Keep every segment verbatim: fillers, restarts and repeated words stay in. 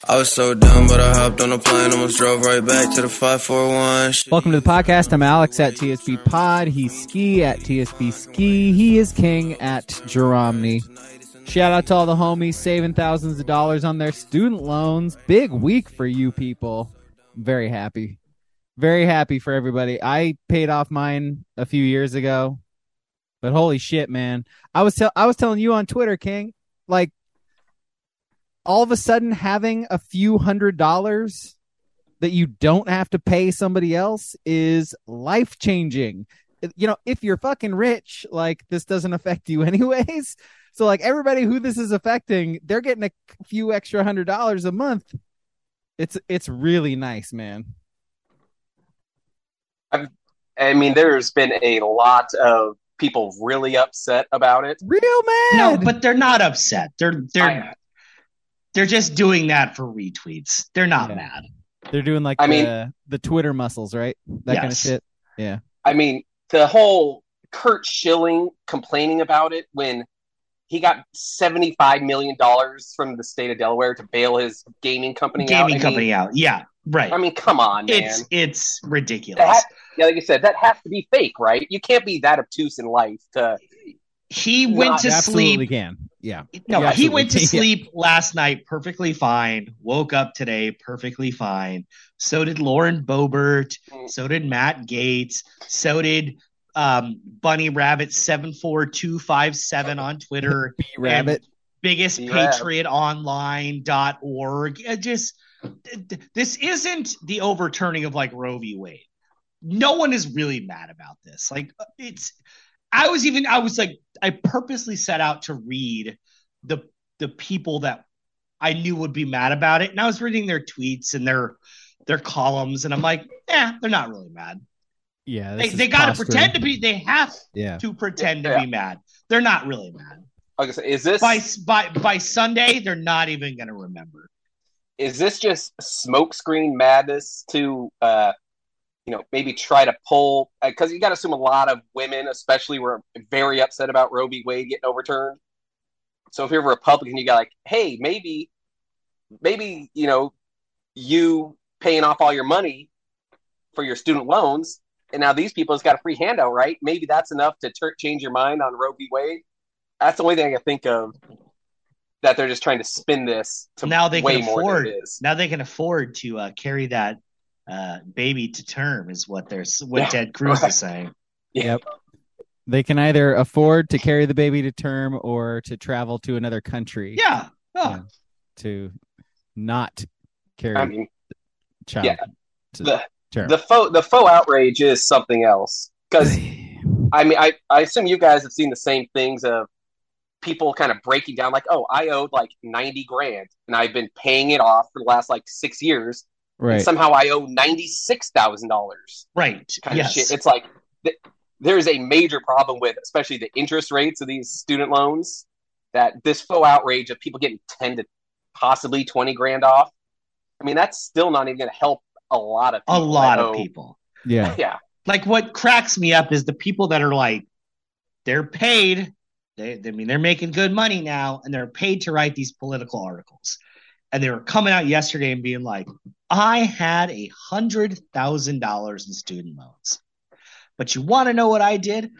I was so dumb, but I hopped on a plane, almost drove right back to the five four one. Welcome to the podcast. I'm Alex at T S B Pod. He's Ski at T S B Ski. He is King at Jeromney. Shout out to all the homies saving thousands of dollars on their student loans. Big week for you people. Very happy. Very happy for everybody. I paid off mine a few years ago, but holy shit, man. I was, tell- I was telling you on Twitter, King, like, all of a sudden having a few hundred dollars that you don't have to pay somebody else is life-changing. You know, if you're fucking rich, like, this doesn't affect you anyways. So, like, everybody who this is affecting, they're getting a few extra hundred dollars a month. It's it's really nice, man. I've, I mean, there's been a lot of people really upset about it. Real mad. No, but they're not upset. They're they're I, they're just doing that for retweets. They're not Yeah. mad. They're doing like I the mean, the Twitter muscles, right? That kind of Yes. shit. Yeah. I mean, the whole Kurt Schilling complaining about it when he got seventy-five million dollars from the state of Delaware to bail his gaming company out. Gaming I mean, company out. Yeah, right. I mean, come on, man. it's it's ridiculous. That ha- yeah, like you said, that has to be fake, right? You can't be that obtuse in life to. He went Not- to Absolutely sleep. can. Yeah. No, Yeah, he went to absolutely. sleep last night perfectly fine. Woke up today perfectly fine. So did Lauren Boebert. Mm. So did Matt Gates. So did um, Bunny Rabbit seven four two five seven on Twitter. B Rabbit. biggest B-Rab. patriot online dot org. It just th- th- this isn't the overturning of like Roe v. Wade. No one is really mad about this. Like it's I was even I was like I purposely set out to read the the people that I knew would be mad about it. And I was reading their tweets and their their columns, and I'm like, yeah, they're not really mad. Yeah. They this is they gotta posturing. pretend to be they have Yeah. to pretend to Yeah. be mad. They're not really mad. I was gonna say, is this By by by Sunday, they're not even gonna remember. is this just smokescreen madness to uh you know maybe try to pull because you got to assume a lot of women especially were very upset about Roe v. Wade getting overturned. So if you're a Republican, you got like, hey, maybe maybe you know you paying off all your money for your student loans, and now these people has got a free handout, right? Maybe that's enough to ter- change your mind on Roe v. Wade. That's the only thing I can think of that they're just trying to spin this to Now they way can more afford. than it is. Now they can afford to uh, carry that uh, baby to term, is what they're what Yeah. Ted Cruz Right. is saying. Yep. They can either afford to carry the baby to term or to travel to another country. Yeah. Oh. Yeah. To not carry I mean, child yeah. to the term. the faux the faux outrage is something else because I mean I, I assume you guys have seen the same things of people kind of breaking down like, oh, I owed like ninety grand and I've been paying it off for the last like six years. right. And somehow I owe ninety-six thousand dollars Right. kind yes. of shit. It's like th- there's a major problem with especially the interest rates of these student loans, that this faux outrage of people getting ten to possibly twenty grand off. I mean, that's still not even going to help a lot of a people. lot that of owe- people. Yeah. Yeah. Like what cracks me up is the people that are like, they're paid. They, I mean, they're making good money now, and they're paid to write these political articles. And they were coming out yesterday and being like, I had a hundred thousand dollars in student loans. But you want to know what I did?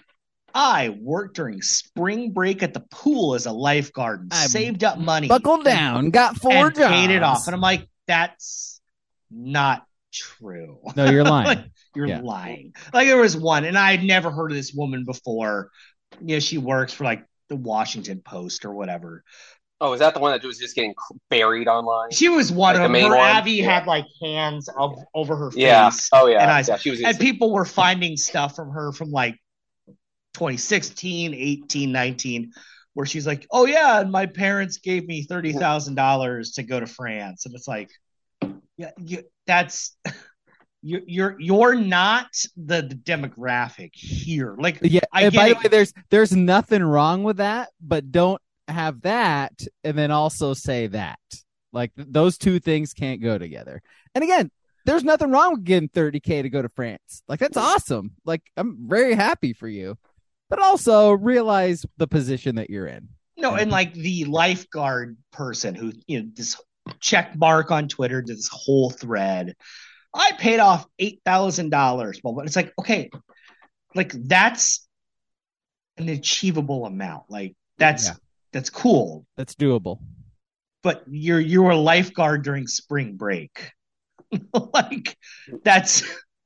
I worked during spring break at the pool as a lifeguard and I saved up money. Buckled down, got four and jobs. paid it off. And I'm like, that's not true. No, you're lying. Like, you're Yeah. lying. Like there was one, and I had never heard of this woman before. You know, she works for like the Washington Post or whatever. Oh, is that the one that was just getting buried online? She was one Like of the them. main Her one? Abby Yeah. had like hands of, over her Yeah. face. Oh, yeah. And I- yeah, she was. And people were finding stuff from her from like twenty sixteen, eighteen, nineteen, where she's like, oh, yeah, and my parents gave me thirty thousand dollars to go to France. And it's like, yeah, you, that's you're, you're you're not the, the demographic here. Like, Yeah. I And get by the it. way, there's there's nothing wrong with that, but don't have that and then also say that. Like th- those two things can't go together. And again, there's nothing wrong with getting thirty K to go to France. Like that's awesome. Like I'm very happy for you. But also realize the position that you're in. No, and like the lifeguard person who, you know, this check mark on Twitter to this whole thread. I paid off eight thousand dollars. Well, it's like, okay, like that's an achievable amount. Like that's Yeah. that's cool. That's doable. But you're you're a lifeguard during spring break. Like that's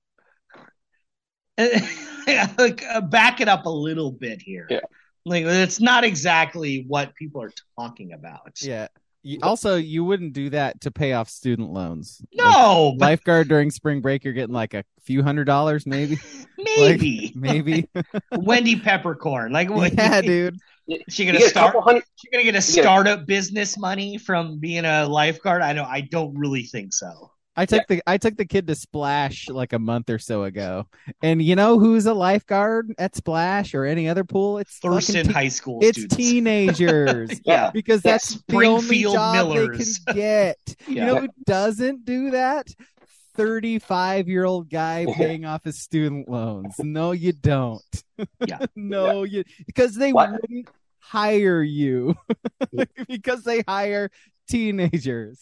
like uh, back it up a little bit here. Yeah. Like it's not exactly what people are talking about. Yeah. You, also, you wouldn't do that to pay off student loans. No, Like, but lifeguard during spring break, you're getting like a few hundred dollars, maybe. maybe Like, maybe. Wendy Peppercorn. Like what? Yeah, dude. She You gonna get a start. couple hundred. She gonna get a get a- startup business money from being a lifeguard? I don't. I don't really think so. I took the I took the kid to Splash like a month or so ago, and you know who's a lifeguard at Splash or any other pool? It's Thurston fucking te- High School It's students. teenagers. Yeah. Because Yeah, that's the only Springfield job Millers. they can get. You Yeah. know who doesn't do that? thirty-five-year-old guy paying off his student loans. No, you don't. Yeah. no, you because they What? wouldn't hire you because they hire teenagers.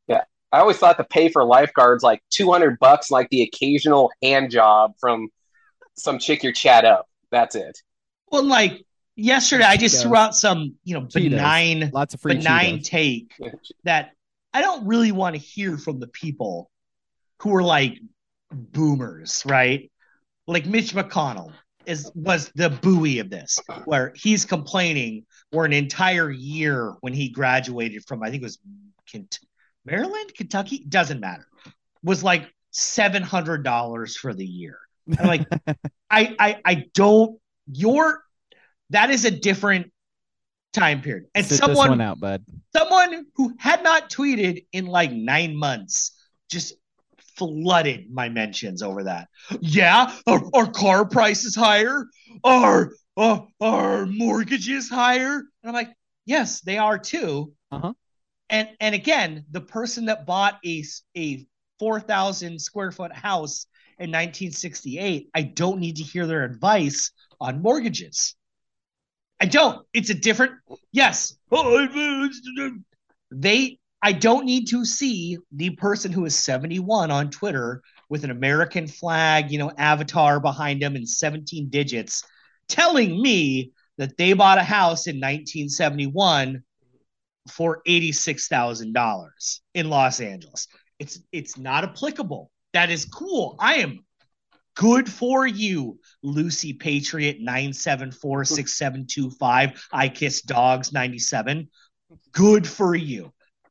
I always thought the pay for lifeguards like two hundred bucks, like the occasional hand job from some chick you're chat up. That's it. Well, like yesterday, I just Cheetos. threw out some, you know, Cheetos. benign, Lots of free benign Cheetos. take that I don't really want to hear from the people who are like boomers, right? Like Mitch McConnell is was the buoy of this, where he's complaining for an entire year when he graduated from, I think it was Kent- Maryland, Kentucky, doesn't matter, was like seven hundred dollars for the year. I'm like, I, I, I don't. You're that is a different time period, and Sit someone this one out, bud. someone who had not tweeted in like nine months just flooded my mentions over that. Yeah, our, our car prices higher, our uh, our mortgages higher, and I'm like, yes, they are too. Uh-huh. And and again, the person that bought a a four thousand square foot house in nineteen sixty-eight, I don't need to hear their advice on mortgages. I don't. It's a different. Yes. They. I don't need to see the person who is seventy-one on Twitter with an American flag, you know, avatar behind them and seventeen digits, telling me that they bought a house in nineteen seventy-one for eighty-six thousand dollars in Los Angeles. It's it's not applicable. That is cool. I am good for you, Lucy Patriot nine seven four six seven two five. I Kiss Dogs ninety-seven. Good for you.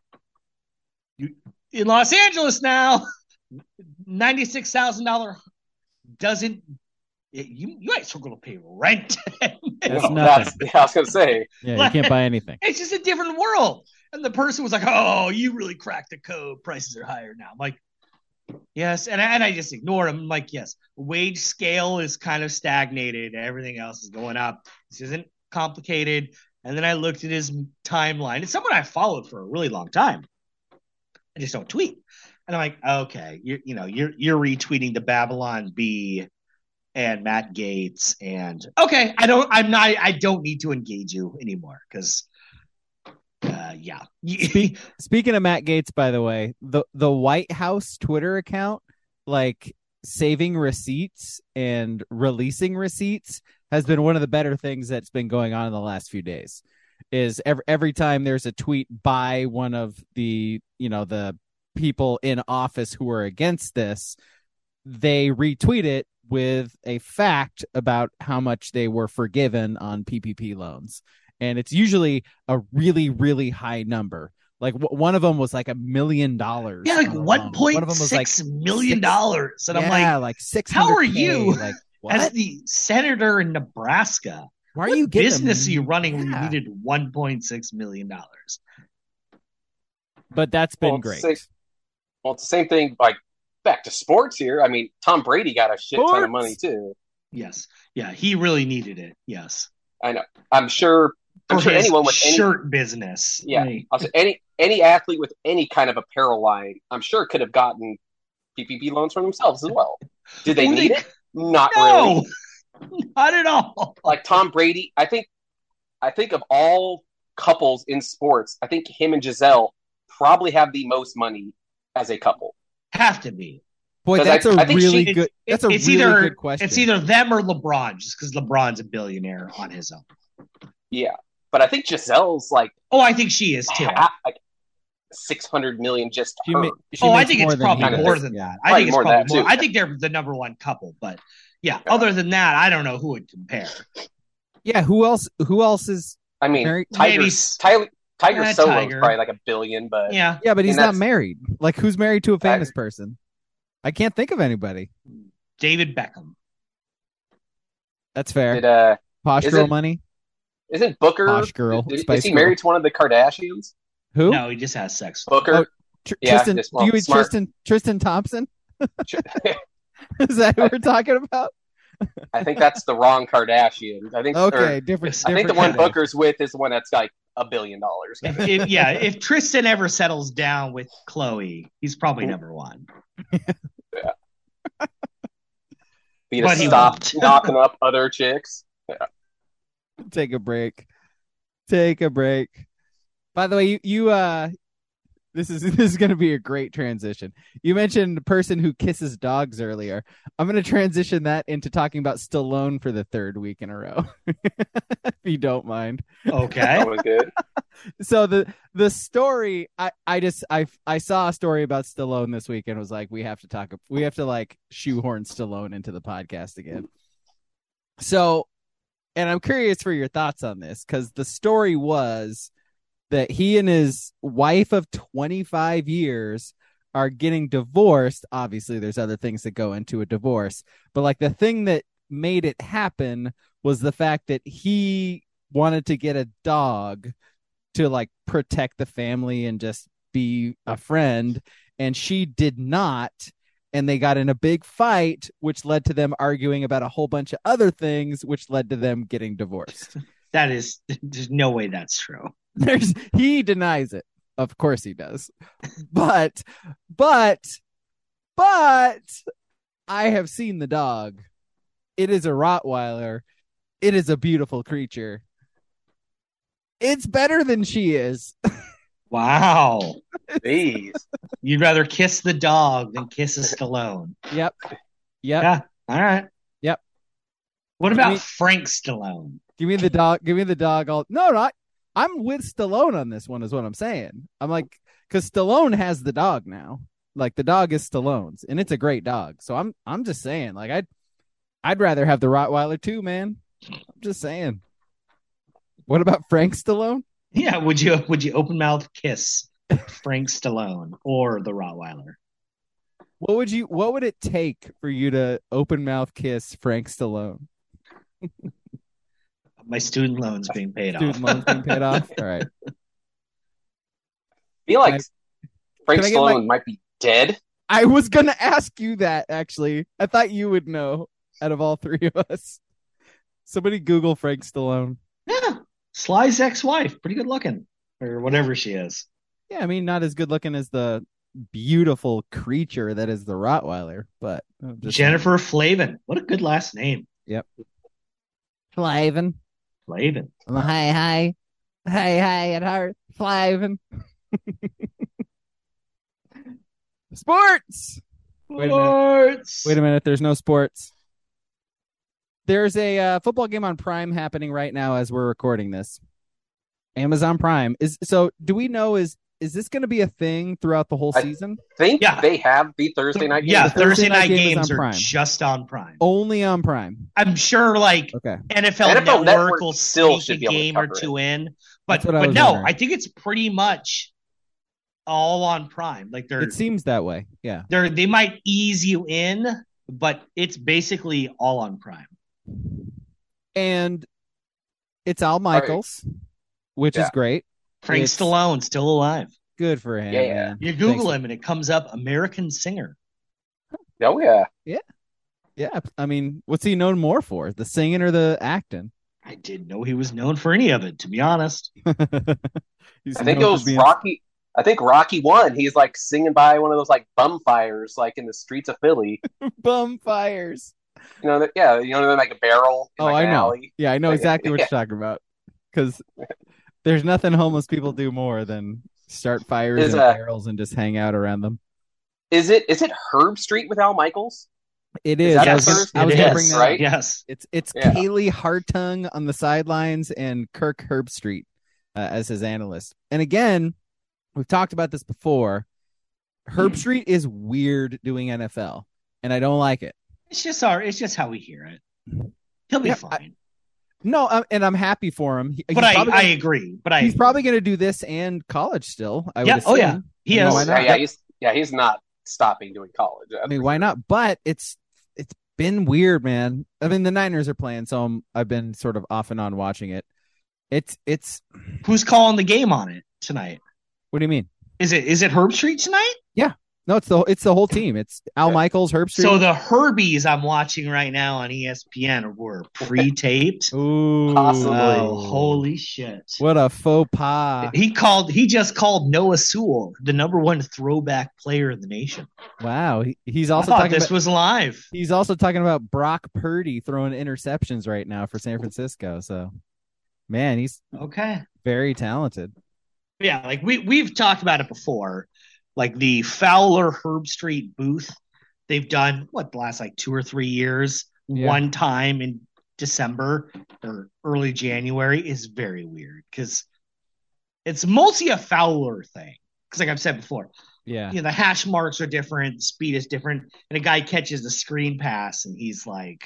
You in Los Angeles now, ninety-six thousand dollars doesn't you you guys are going to pay rent. That's Well, nothing. that's, yeah, I was gonna say. Yeah, you can't buy anything. It's just a different world. And the person was like, "Oh, you really cracked the code. Prices are higher now." I'm like, yes, and I, and I just ignored him. I'm like, yes, wage scale is kind of stagnated. Everything else is going up. This isn't complicated. And then I looked at his timeline. It's someone I followed for a really long time. I just don't tweet. And I'm like, okay, you you know, you're you're retweeting the Babylon Bee and Matt Gaetz, and okay, I don't, I'm not, I don't need to engage you anymore because, uh, yeah. Speak, speaking of Matt Gaetz, by the way, the the White House Twitter account, like saving receipts and releasing receipts, has been one of the better things that's been going on in the last few days. Is every every time there's a tweet by one of the you know the people in office who are against this, they retweet it with a fact about how much they were forgiven on P P P loans. And it's usually a really, really high number. Like w- one of them was like a million dollars. Yeah, like on a loan. one One of point them was six like million six- dollars, and I'm yeah, like, like six. how are you Like, what? as the senator in Nebraska? Why are what you getting business them? are you running when you Yeah. needed one point six million dollars? But that's been Well, great. six- Well, it's the same thing. Like back to sports here. I mean, Tom Brady got a shit ton Sports. of money too. Yes, yeah, he really needed it. Yes, I know. I'm sure. I'm for sure his anyone with any shirt business. Yeah. Like, I'll say any any athlete with any kind of apparel line, I'm sure could have gotten P P P loans for themselves as well. Did they Well, need they- it? Not no, really. not at all. Like Tom Brady, I think I think of all couples in sports, I think him and Giselle probably have the most money as a couple. Have to be. Boy, 'Cause that's I- a I think really she- good. That's a it's really either, good question. It's either them or LeBron, just because LeBron's a billionaire on his own. Yeah, but I think Giselle's like, Oh, I think she is too. half, like six hundred million just She her. ma- she Oh, I makes think more it's than probably he does. more does. than Yeah. that. I Probably think it's more than probably that, more. too. I think they're the number one couple, but yeah, Yeah. other than that, I don't know who would compare. Yeah. Who else? Who else is? I mean, Mary- Tiger, Maybe- Tiger, Tiger Eh, Solo's Tiger. probably like a billion, but Yeah, Yeah, but he's And not that's- married. Like, who's married to a famous Tiger. person? I can't think of anybody. David Beckham. That's fair. did, uh, Posh is girl it- money. isn't Booker? Posh girl, did- Spice is he girl. married to one of the Kardashians? Who? No, he just has sex. Booker. Oh, Tr- Yeah, Tristan. just- do well, you mean smart. Tristan? Tristan Thompson? Is that who we're talking about? I think that's the wrong Kardashian. I think. Okay, or- different. I think the different one Kardashian. Booker's with is the one that's like a billion dollars. If, if, yeah, if Tristan ever settles down with Chloe, he's probably number one. Be to But he stop won't. knocking up other chicks. Take a break. Take a break. By the way, you, you uh this is this is gonna be a great transition. You mentioned the person who kisses dogs earlier. I'm gonna transition that into talking about Stallone for the third week in a row. If you don't mind. Okay. That was good. So the the story I, I just I I saw a story about Stallone this week and was like, we have to talk we have to like shoehorn Stallone into the podcast again. So, and I'm curious for your thoughts on this, because the story was that he and his wife of twenty-five years are getting divorced. Obviously, there's other things that go into a divorce, but like the thing that made it happen was the fact that he wanted to get a dog to like protect the family and just be a friend, and she did not, and they got in a big fight, which led to them arguing about a whole bunch of other things, which led to them getting divorced. That is, there's no way that's true. There's he denies it. Of course he does. But but but I have seen the dog. It is a Rottweiler. It is a beautiful creature. It's better than she is. Wow. Jeez. You'd rather kiss the dog than kiss a Stallone. Yep. Yep. Yeah. All right. Yep. What about Me- Frank Stallone? Give me the dog. Give me the dog. All no, not. I'm with Stallone on this one. Is what I'm saying. I'm like, because Stallone has the dog now. Like the dog is Stallone's, and it's a great dog. So I'm, I'm just saying. Like I'd, I'd rather have the Rottweiler too, man. I'm just saying. What about Frank Stallone? Yeah. Would you would you open mouth kiss Frank Stallone or the Rottweiler? What would you? What would it take for you to open mouth kiss Frank Stallone? My student loans being paid Student off. loans being paid off. All right. I feel like Can Frank I get Stallone my- might be dead. I was gonna ask you that actually. I thought you would know out of all three of us. Somebody Google Frank Stallone. Yeah. Sly's ex-wife, pretty good looking, or whatever she is. Yeah, I mean, not as good looking as the beautiful creature that is the Rottweiler, but I'm just Jennifer Flavin. What a good last name. Flavin. Flavin. Hi, hi, hi, hi at heart, Flavin. Sports. Wait a minute. Sports. Wait a minute. There's no sports. There's a uh, football game on Prime happening right now as we're recording this. Amazon Prime is so. Do we know is is this going to be a thing throughout the whole I- season? Think Yeah. they have the Thursday night game. Yeah, The Thursday Thursday night night game is games on are Prime. just on Prime. Only on Prime. I'm sure, like Okay. N F L, N F L Network, Network will still sneak should a be able to game or cover two in, That's but what I but was no, wondering. I think it's pretty much all on Prime. Like they're It seems that way. Yeah. they're they might ease you in, but it's basically all on Prime. And it's Al Michaels, which is Yeah. great. Frank It's- Stallone still alive. Good for him. Yeah, yeah. man. You Google Thanks. him and it comes up American singer. Oh yeah. Yeah. I mean, what's he known more for? The singing or the acting? I didn't know he was known for any of it, to be honest. He's I think it known for was being- Rocky. I think Rocky one. He's like singing by one of those like bum fires, like in the streets of Philly. Bum fires. You know, that, yeah, you know, they're like a barrel. In Oh, like I an know. alley. Yeah, I know Yeah. exactly what you're talking about. Because there's nothing homeless people do more than start fires Is, and uh, barrels and just hang out around them. Is it is it Herb Street with Al Michaels? It Is is. that I the was, gonna, first? I was It gonna is, bring that right? up. Yes. It's it's Yeah. Kaylee Hartung on the sidelines and Kirk Herbstreit uh, as his analyst. And again, we've talked about this before. Herbstreit is weird doing N F L, and I don't like it. It's just our. It's just how we hear it. He'll be Yeah, fine. No, I'm, and I'm happy for him. He- but he's I, probably I gonna, agree. But I. he's agree. probably going to do this and college still. I Yeah. would Oh yeah. assume. He I mean, has. why Yeah, not? yeah, he's yeah, he's not stopping doing college. I mean, why not? But it's it's been weird, man. I mean, the Niners are playing, so I'm, I've been sort of off and on watching it. It's it's. Who's calling the game on it tonight? What do you mean? Is it is it Herbstreit tonight? No, it's the it's the whole team. It's Al Yeah. Michaels, Herbstreit. So the Herbies I'm watching right now on E S P N were pre-taped. Ooh, Possibly. Oh, holy shit! What a faux pas! He called. He just called Noah Sewell the number one throwback player in the nation. Wow, he, he's I also thought talking. this About, was live. he's also talking about Brock Purdy throwing interceptions right now for San Francisco. So, man, he's Okay. very talented. Yeah, like we we've talked about it before. Like the Fowler Herbstreit booth, they've done what the last like two or three years. Yeah. One time in December or early January is very weird because it's mostly a Fowler thing. Because like I've said before, Yeah, you know, the hash marks are different, the speed is different, and a guy catches the screen pass and he's like,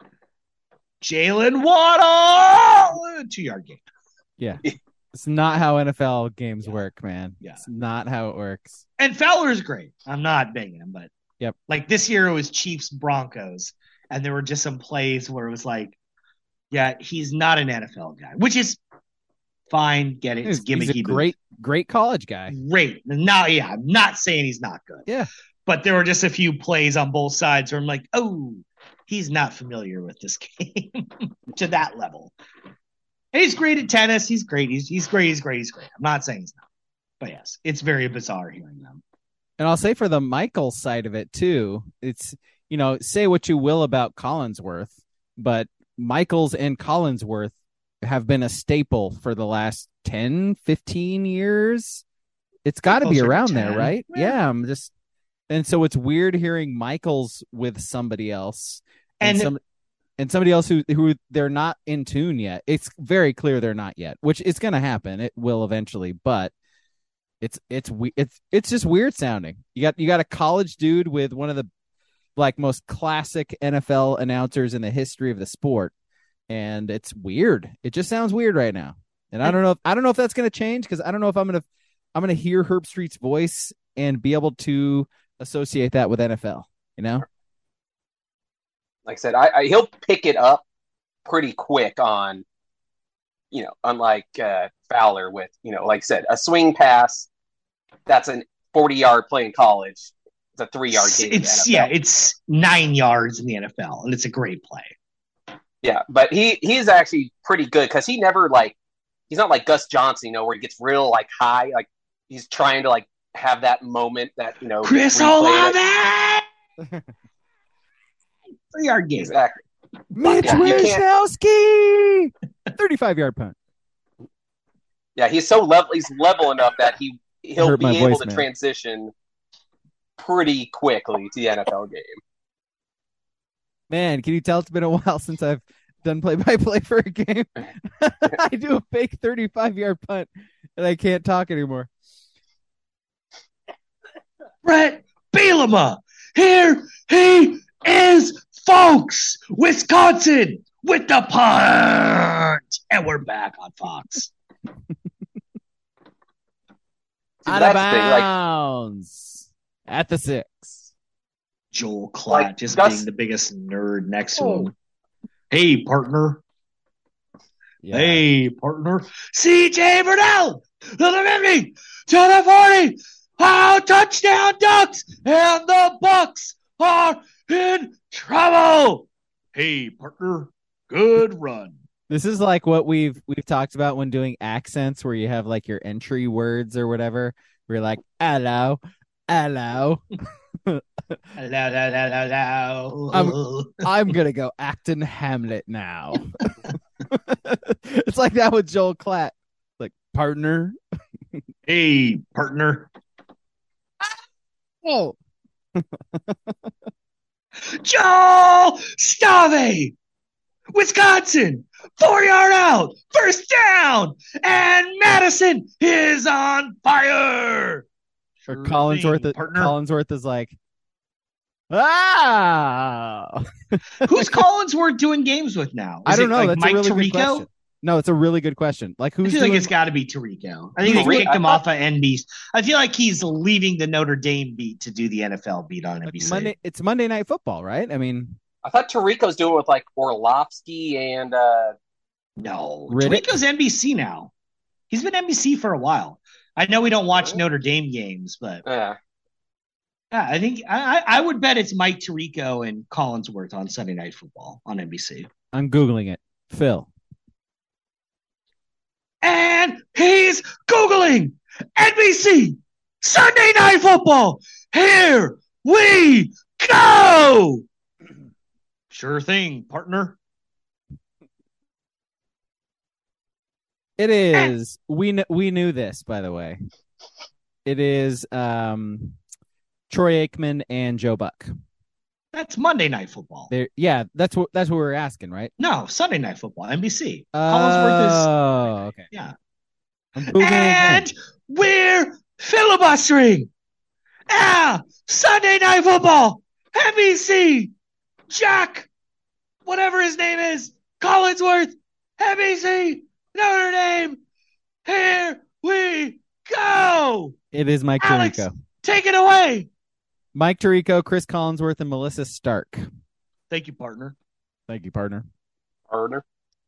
Jalen Waddle, two yard gain. yeah. It's not how N F L games Yeah. work, man. Yeah. It's not how it works. And Fowler is great. I'm not banging him, but Yep. like this year it was Chiefs Broncos, and there were just some plays where it was like, yeah, he's not an N F L guy, which is fine. Get it? It's He's, gimmicky. he's a booth. great, great college guy. great. Now, yeah, I'm not saying he's not good. Yeah. But there were just a few plays on both sides where I'm like, oh, he's not familiar with this game to that level. And he's great at tennis. He's great. He's he's great. He's great. He's great. I'm not saying he's not. But yes, it's very bizarre hearing them. And I'll say for the Michael side of it too, it's, you know, say what you will about Collinsworth, but Michaels and Collinsworth have been a staple for the last ten, fifteen years. It's got to be Closer to around there, ten. right? Yeah. Yeah. I'm just, and so it's weird hearing Michaels with somebody else and, And- some, and somebody else who, who they're not in tune yet. It's very clear they're not yet, which is going to happen. It will eventually, but it's, it's, we- it's, it's just weird sounding. You got, you got a college dude with one of the like most classic N F L announcers in the history of the sport. And it's weird. It just sounds weird right now. And I don't know if I don't know if that's going to change because I don't know if I'm going to I'm going to hear Herbstreit's voice and be able to associate that with N F L, you know? Like I said, I, I he'll pick it up pretty quick on, you know, unlike uh, Fowler with, you know, like I said, a swing pass. That's a forty-yard play in college. It's a three-yard game. in It's the N F L. yeah, it's nine yards in the N F L, and it's a great play. Yeah, but he he's actually pretty good because he never like he's not like Gus Johnson, you know, where he gets real like high, like he's trying to like have that moment that you know. Chris replayed Olave, three yard game. Exactly. Mitch Yeah, you can't- Wishnowsky, thirty-five yard punt. Yeah, he's so level. He's level enough that he he'll Hurt be my able voice, to man. transition pretty quickly to the N F L game. Man, can you tell it's been a while since I've done play by play for a game? I do a fake thirty-five yard punt and I can't talk anymore. Brett Bielema, here he is, folks. Wisconsin with the punt, and we're back on Fox. See, Out of that's the thing, like- bounds at the six. Joel Klatt Like, just Gus- being the biggest nerd next to Oh. him. Hey, partner. Yeah. Hey, partner. C J Burnell to the fifty, to the forty. Oh, touchdown Ducks. And the Bucks are in trouble. Hey, partner. Good run. This is like what we've we've talked about when doing accents, where you have like your entry words or whatever. Where you're like, hello, hello. Hello, hello, hello, hello. I'm- I'm gonna go Acton Hamlet now. It's like that with Joel Klatt. Like, partner. Hey, partner. Oh, Joe Stave, Wisconsin, four yard out, first down, and Madison is on fire. or Sure Collinsworth. thing, partner. Collinsworth is like, ah. Who's Collinsworth doing games with now? I Is don't it know. like That's Mike a really Tirico? good question. No, it's a really good question. Like, I who's feel doing? like it's got to be Tirico. I think they Tirico? kicked him I off of N B C. I feel like he's leaving the Notre Dame beat to do the N F L beat on N B C. Monday. It's Monday Night Football, right? I mean, I thought Tarico's doing it with like Orlovsky and uh, No, Riddick? Tirico's N B C now. He's been N B C for a while. I know we don't watch Notre Dame games, but yeah. yeah, I think I, I would bet it's Mike Tirico and Collinsworth on Sunday Night Football on N B C. I'm googling it. Phil. And he's Googling N B C Sunday Night Football. Here we go. Sure thing, partner. It is. We kn- we knew this, by the way. It is um, Troy Aikman and Joe Buck. That's Monday Night Football. They're, yeah, that's what that's what we were asking, right? No, Sunday Night Football, N B C. Collinsworth is Oh, okay. yeah. I'm googling again. And we're filibustering. Ah, Sunday Night Football, N B C, Jack, whatever his name is, Collinsworth, N B C, Notre Dame. Here we go. It is Mike Alex, Tirico. take it away. Mike Tirico, Chris Collinsworth, and Melissa Stark. Thank you, partner. Thank you, partner. Partner.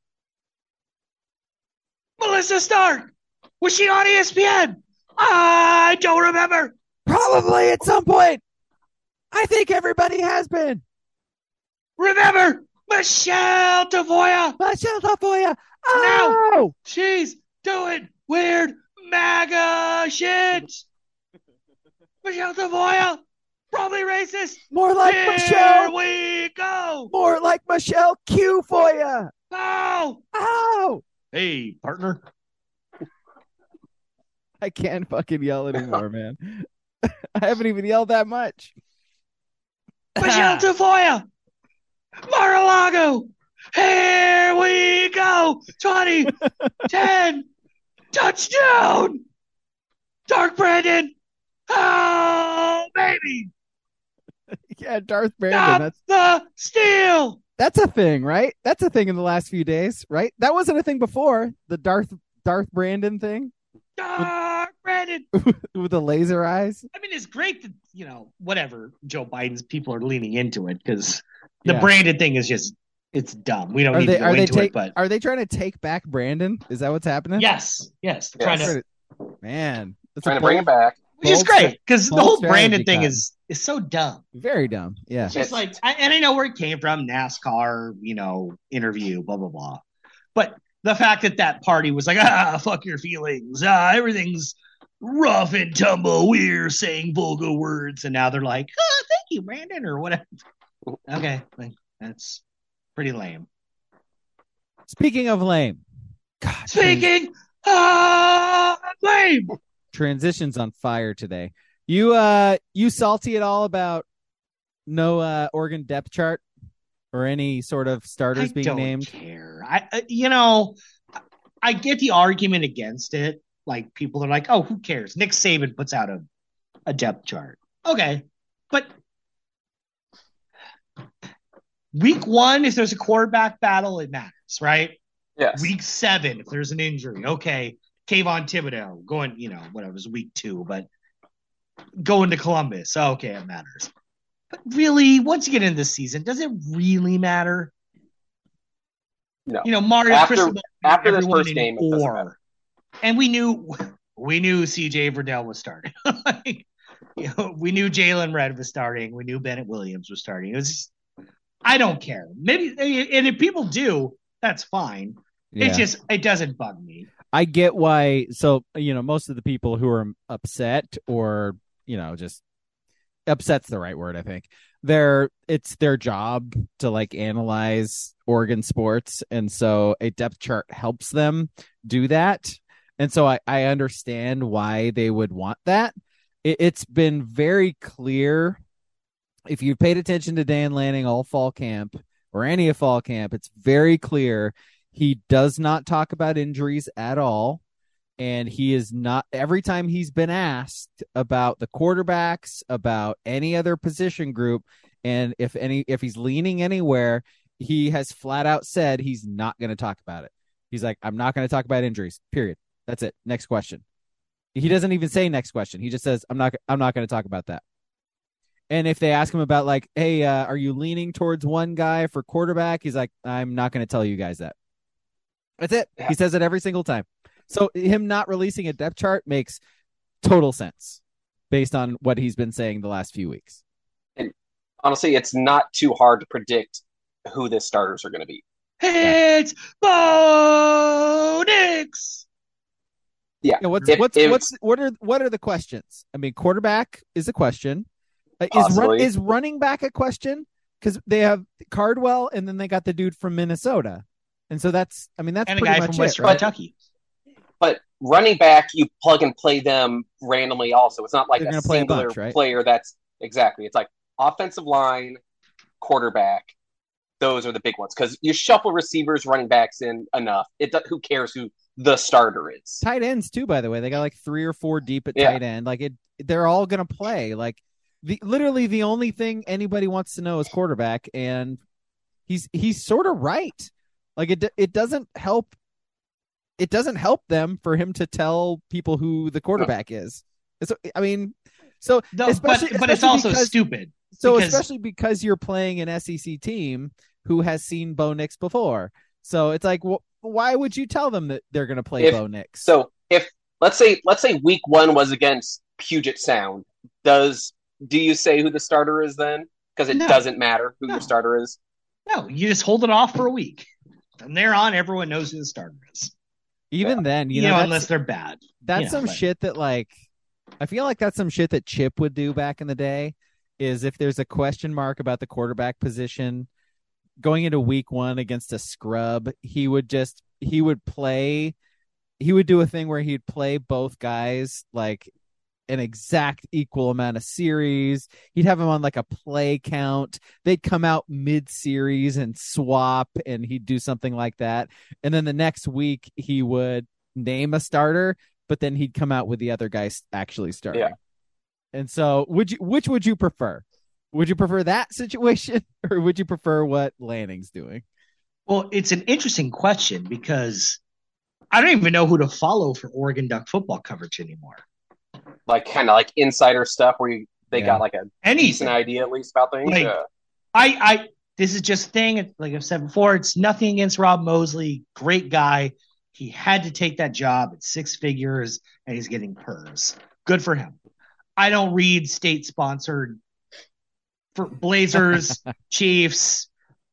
Melissa Stark. Was she on E S P N? I don't remember. Probably at some point. I think everybody has been. Remember Michelle Tavoya. Michelle Tafoya. Oh! She's doing weird MAGA shit. Michelle Tavoya, probably racist. More like Here Michelle. we go. More like Michelle Q for you. Oh, Oh! hey, partner. I can't fucking yell anymore, man. I haven't even yelled that much. Michelle Tavoya, Mar-a-Lago. Here we go. twenty ten touchdown. Dark Brandon. Oh, baby. Yeah, Darth Brandon. Stop That's the steal. that's a thing, right? That's a thing in the last few days, right? That wasn't a thing before. The Darth Darth Brandon thing Dark Brandon. with the laser eyes. I mean, it's great that, you know, whatever, Joe Biden's people are leaning into it because the Yeah. Brandon thing is just, it's dumb. We don't Are need they to go are they into take it, but are they trying to take back Brandon? Is that what's happening? yes, yes. Yes. Trying to, Man, that's Trying a to bring bold- it back. which is bold great because the bold whole strategy, Brandon thing Cotton. is, is so dumb. Very dumb. Yeah. It's just Yes. like, I, and I know where it came from, NASCAR, you know, interview, blah, blah, blah. But the fact that that party was like, ah, fuck your feelings. Ah, everything's rough and tumble. We're saying vulgar words. And now they're like, oh, thank you, Brandon, or whatever. Okay. Like, that's pretty lame. Speaking of lame, God, trans- Speaking of lame. transitions on fire today. You uh you salty at all about no uh Oregon depth chart or any sort of starters I being don't named? care. I, I- you know, I get the argument against it. Like people are like, "Oh, who cares?" Nick Saban puts out a, a depth chart. Okay, but week one, if there's a quarterback battle, it matters, right? Yes. Week seven, if there's an injury, okay. Kayvon Thibodeau going, you know, whatever, it was week two, but going to Columbus, okay, it matters. But really, once you get into the season, does it really matter? No. You know, Mario After- Cristobal, after this everyone first in game, it doesn't awe. matter. And we knew we knew C J Verdell was starting. Like, you know, we knew Jalen Red was starting. We knew Bennett Williams was starting. It was just, I don't care. Maybe, and if people do, that's fine. Yeah. It's just, it doesn't bug me. I get why. So, you know, most of the people who are upset or, you know, just upset's the right word, I think. They're it's their job to like analyze Oregon sports. And so a depth chart helps them do that. And so I, I understand why they would want that. It, it's been very clear. If you've paid attention to Dan Lanning all fall camp or any of fall camp, it's very clear he does not talk about injuries at all. And he is not, every time he's been asked about the quarterbacks, about any other position group, and if any, if he's leaning anywhere, he has flat out said he's not going to talk about it. He's like, I'm not going to talk about injuries, period. That's it. Next question. He doesn't even say next question. He just says, I'm not, I'm not going to talk about that. And if they ask him about like, hey, uh, are you leaning towards one guy for quarterback? He's like, I'm not going to tell you guys that. That's it. Yeah. He says it every single time. So him not releasing a depth chart makes total sense based on what he's been saying the last few weeks. And honestly, it's not too hard to predict who the starters are going to be. It's Bo Nix. Yeah. yeah what's if, what's if, what's what are what are the questions? I mean, quarterback is a question. Uh, is run, is running back a question? Because they have Cardwell and then they got the dude from Minnesota, and so that's I mean that's and a pretty guy much from it, Western right? Kentucky. But running back, you plug and play them randomly. Also, it's not like They're a play singular a bunch, right? player. That's exactly. It's like offensive line, quarterback. Those are the big ones because you shuffle receivers, running backs in enough. It who cares who the starter is? Tight ends too, by the way. They got like three or four deep at yeah. tight end. Like it, they're all gonna play. Like the literally the only thing anybody wants to know is quarterback, and he's he's sort of right. Like it it doesn't help. It doesn't help them for him to tell people who the quarterback oh. is. So I mean, so no, especially, but, but especially it's also because, stupid. So because... especially because you're playing an S E C team who has seen Bo Nix before, so it's like, well, why would you tell them that they're going to play if, Bo Nix? So if let's say let's say week one was against Puget Sound, does do you say who the starter is then? Because it no. doesn't matter who no. your starter is. No, you just hold it off for a week. From there on, everyone knows who the starter is. Even yeah. then, you, you know, know unless they're bad. That's you know, some but... shit that, like, I feel like that's some shit that Chip would do back in the day, is if there's a question mark about the quarterback position going into week one against a scrub, he would just, he would play, he would do a thing where he'd play both guys, like, an exact equal amount of series. He'd have them on like a play count. They'd come out mid-series and swap, and he'd do something like that. And then the next week he would name a starter, but then he'd come out with the other guys actually starting. Yeah. And so would you, which would you prefer? Would you prefer that situation, or would you prefer what Lanning's doing? Well, it's an interesting question because I don't even know who to follow for Oregon Duck football coverage anymore. Like kind of like insider stuff where you, they yeah. got like a Anything. decent idea at least about things. Like, yeah. I, I, this is just a thing. Like I've said before, it's nothing against Rob Mosley. Great guy. He had to take that job at six figures, and he's getting purrs. Good for him. I don't read state-sponsored for Blazers, Chiefs,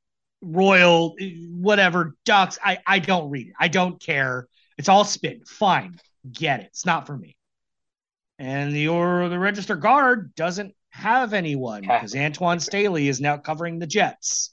Royal, whatever, Ducks. I, I don't read it. I don't care. It's all spin. Fine. Get it. It's not for me. And the or the Register Guard doesn't have anyone because Antoine Staley is now covering the Jets.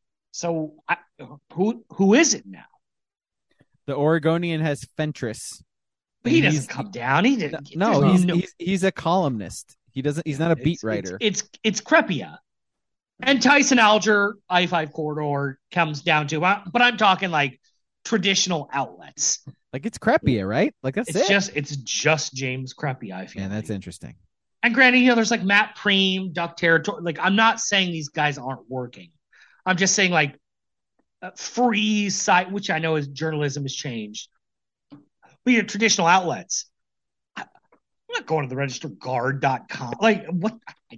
So I, who who is it now? The Oregonian has Fentress. But he doesn't come down. He didn't. No, no he's, no he's he's a columnist. He doesn't. He's not a beat it's, writer. It's it's, it's Crepia. And Tyson Alger, I five corridor comes down to, but I'm talking like traditional outlets. Like it's Crepia, right? Like that's it's it. just it's just James Crepia, I feel. Yeah, that's like. interesting. And granted, you know, there's like Matt Preem, Duck Territory. Like, I'm not saying these guys aren't working. I'm just saying like uh, free site, which I know is journalism has changed. But your traditional outlets. I, I'm not going to the register guard dot com. Like what? I,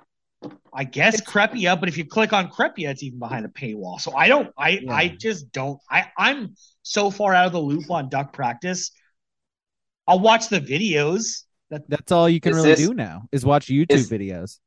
I guess it's, Crepia, but if you click on Crepia, it's even behind a paywall. So I don't. I yeah. I just don't. I I'm so far out of the loop on duck practice. I'll watch the videos. That, That's all you can really this, do now is watch YouTube is, videos.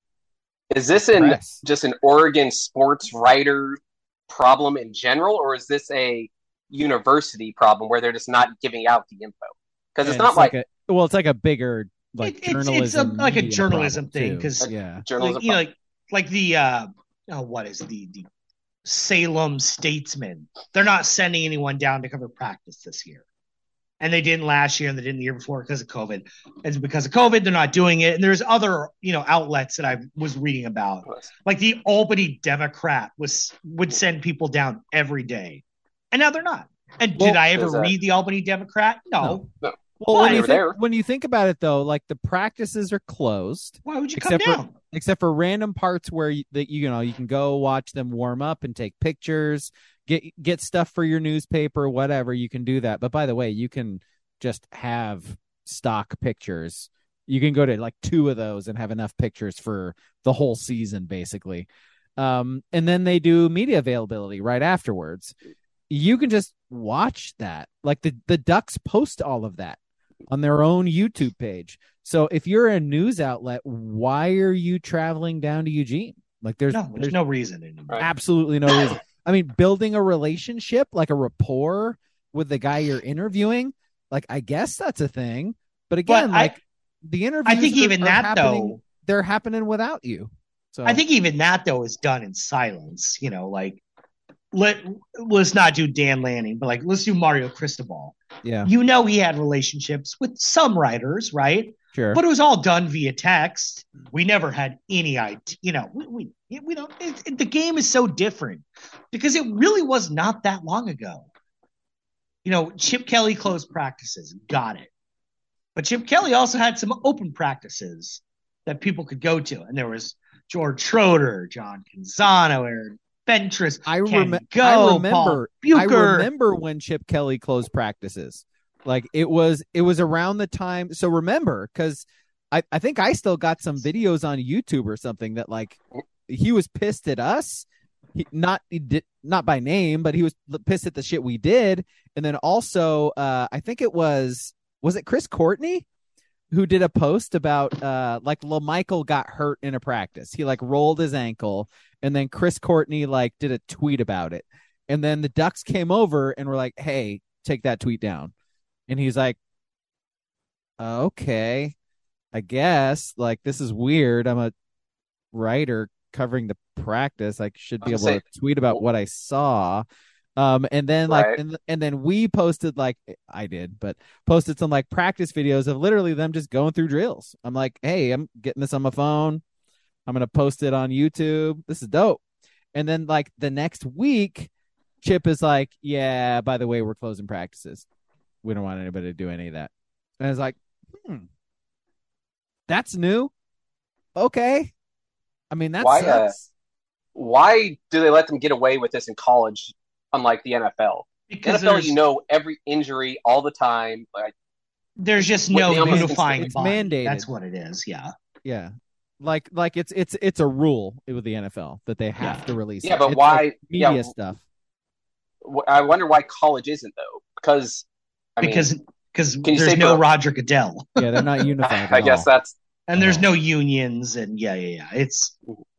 Is this an just an Oregon sports writer problem in general, or is this a university problem where they're just not giving out the info? Because it's not it's like, like a, well, it's like a bigger like it, it's, journalism. It's a, like a journalism thing because yeah, like, you know, like like the uh, oh, what is the the Salem Statesman? They're not sending anyone down to cover practice this year. and they didn't last year and they didn't the year before because of COVID. It's because of COVID they're not doing it. And there's other, you know, outlets that I was reading about, like the Albany Democrat was would send people down every day, and now they're not. And well, did I ever read the Albany Democrat? No. no. no. Well, when you, think, when you think about it, though, like the practices are closed. Why would you come down? For, except for random parts where you, that you know you can go watch them warm up and take pictures, get get stuff for your newspaper, whatever. You can do that. But by the way, you can just have stock pictures. You can go to like two of those and have enough pictures for the whole season, basically. Um, and then they do media availability right afterwards. You can just watch that. Like the the Ducks post all of that on their own YouTube page. So if you're a news outlet, why are you traveling down to Eugene? Like there's no, there's, there's no reason anymore. Absolutely no reason. I mean, building a relationship, like a rapport with the guy you're interviewing, like I guess that's a thing. But again, but like I, the interviews, I think are, even are that though, – they're happening without you. So I think even that though is done in silence. You know, like let let's not do Dan Lanning, but like let's do Mario Cristobal. Yeah, you know he had relationships with some writers, right? Sure, but it was all done via text. We never had any idea. You know, we we, we don't. It, it, the game is so different because it really was not that long ago. You know, Chip Kelly closed practices, got it, but Chip Kelly also had some open practices that people could go to, and there was George Schroeder, John Canzano, Aaron Fentress. I, rem- Go, I remember. I Bucher. remember when Chip Kelly closed practices. Like it was, it was around the time. So remember, because I, I think I still got some videos on YouTube or something that like he was pissed at us. He, not he did not by name, but he was pissed at the shit we did. And then also, uh, I think it was was it Chris Courtney who did a post about uh like LaMichael got hurt in a practice. He like rolled his ankle, and then Chris Courtney like did a tweet about it. And then the Ducks came over and were like, "Hey, take that tweet down." And he's like, "Okay, I guess like this is weird. I'm a writer covering the practice. I should be able say, to tweet about what I saw." Um, and then like, right. and, and then we posted like, I did, but posted some like practice videos of literally them just going through drills. I'm like, hey, I'm getting this on my phone. I'm going to post it on YouTube. This is dope. And then like the next week, Chip is like, yeah, by the way, we're closing practices. We don't want anybody to do any of that. And I was like, hmm, that's new. Okay. I mean, that's, why, uh, why do they let them get away with this in college? Unlike the N F L, because N F L, you know every injury all the time. Like there's just no unifying it's mandated. That's what it is. Yeah, yeah. Like like it's it's it's a rule with the N F L that they have yeah. to release. Yeah, it. but it's why like media yeah, stuff? I wonder why college isn't though. Because I because mean, because there's no for, Roger Goodell. Yeah, they're not unified. I guess all. that's and there's no unions and yeah yeah yeah. It's.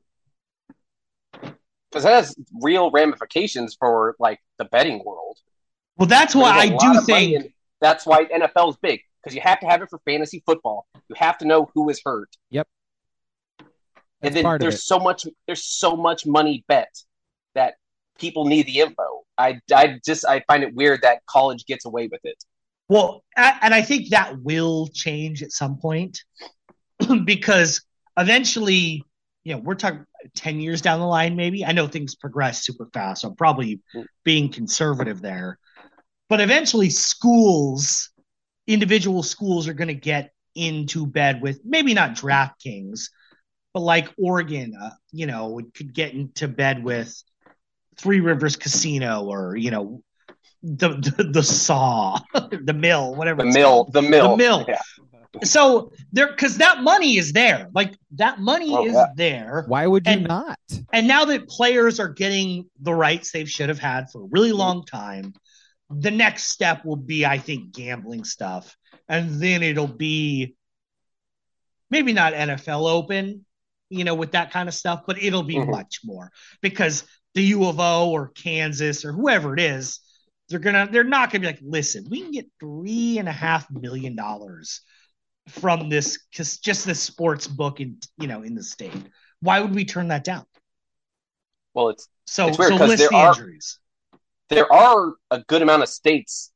Because that has real ramifications for like the betting world. Well, that's why I do think that's why N F L is big, because you have to have it for fantasy football. You have to know who is hurt. Yep. That's and then there's so much there's so much money bet that people need the info. I, I just I find it weird that college gets away with it. Well, and I think that will change at some point because eventually, you know, we're talking ten years down the line, maybe. I know things progress super fast, so I'm probably being conservative there. But eventually schools, individual schools are going to get into bed with maybe not DraftKings, but like Oregon, uh, you know, could get into bed with Three Rivers Casino or, you know, the the, the Saw, the Mill, whatever. The Mill, called. the Mill. The Mill. Yeah. So there, because that money is there, like that money oh, is yeah. there. Why would you and, not? And now that players are getting the rights they should have had for a really long time, the next step will be, I think, gambling stuff, and then it'll be maybe not N F L open, you know, with that kind of stuff, but it'll be mm-hmm. much more because the U of O or Kansas or whoever it is, they're gonna, they're not gonna be like, listen, we can get three and a half million dollars from this, because just this sports book in, you know, in the state. Why would we turn that down? Well, it's so it's weird so list there the are, injuries. There are a good amount of states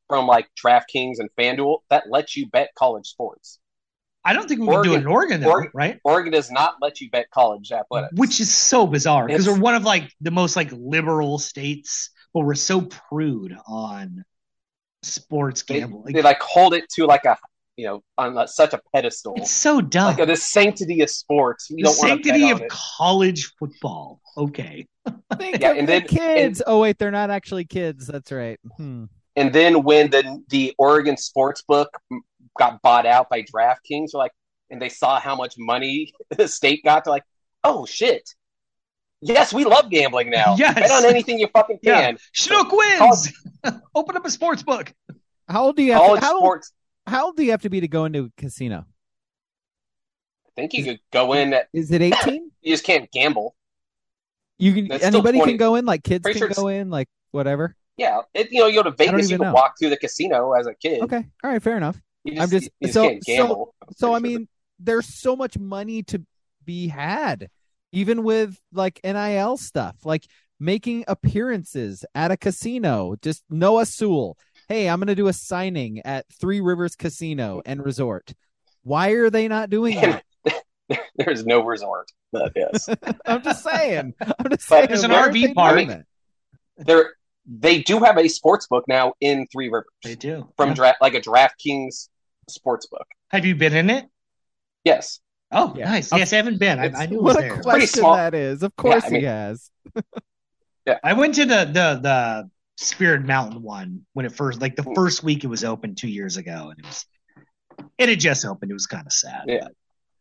from like DraftKings and FanDuel that lets you bet college sports. I don't think we can do it in Oregon, though, Oregon, right? Oregon does not let you bet college athletics. Which is so bizarre because It's- we're one of like the most like liberal states, but we're so prude on sports They, gambling. they like hold it to like a, you know, on a, such a pedestal. It's so dumb. Like a, the sanctity of sports. You the don't want to sanctity bet of on it. college football. Okay. Think Yeah, of and the then- kids. oh wait, they're not actually kids. That's right. Hmm. And then when the the Oregon sports book got bought out by DraftKings, they're like, and they saw how much money the state got, they're like, oh shit. Yes, we love gambling now. Yes. Bet on anything you fucking Yeah. can. Schnook wins. Open up a sports book. How old do you have? College To, how, sports. how old do you have to be to go into a casino? I think you could go in. At, Is it eighteen? you just can't gamble. You can. That's still Anybody twenty. can go in. Like kids Pretty can sure go in. Like whatever. Yeah, it, you know, you go to Vegas, you even can know. walk through the casino as a kid. Okay. All right. Fair enough. You just, I'm just- you just so- can't gamble. I'm So I pretty sure. mean, there's so much money to be had, even with like N I L stuff, like making appearances at a casino. Just Noah Sewell. Hey, I'm going to do a signing at Three Rivers Casino and Resort. Why are they not doing that? There's no resort. But yes, I'm just saying. I'm just But saying. there's an why R aren't V they park. doing that? they're they do have a sports book now in Three Rivers They do. from Yeah. dra- like a DraftKings sports book. Have you been in it? Yes, Oh, Yeah. nice. Of- Yes, I haven't been. I, It's- I knew it was What a there. pretty question small. that is. Of course I mean- he has. I went to the the the Spirit Mountain one when it first, like the Mm. first week it was open two years ago, and it was it had just opened. It was kind of sad. Yeah. but-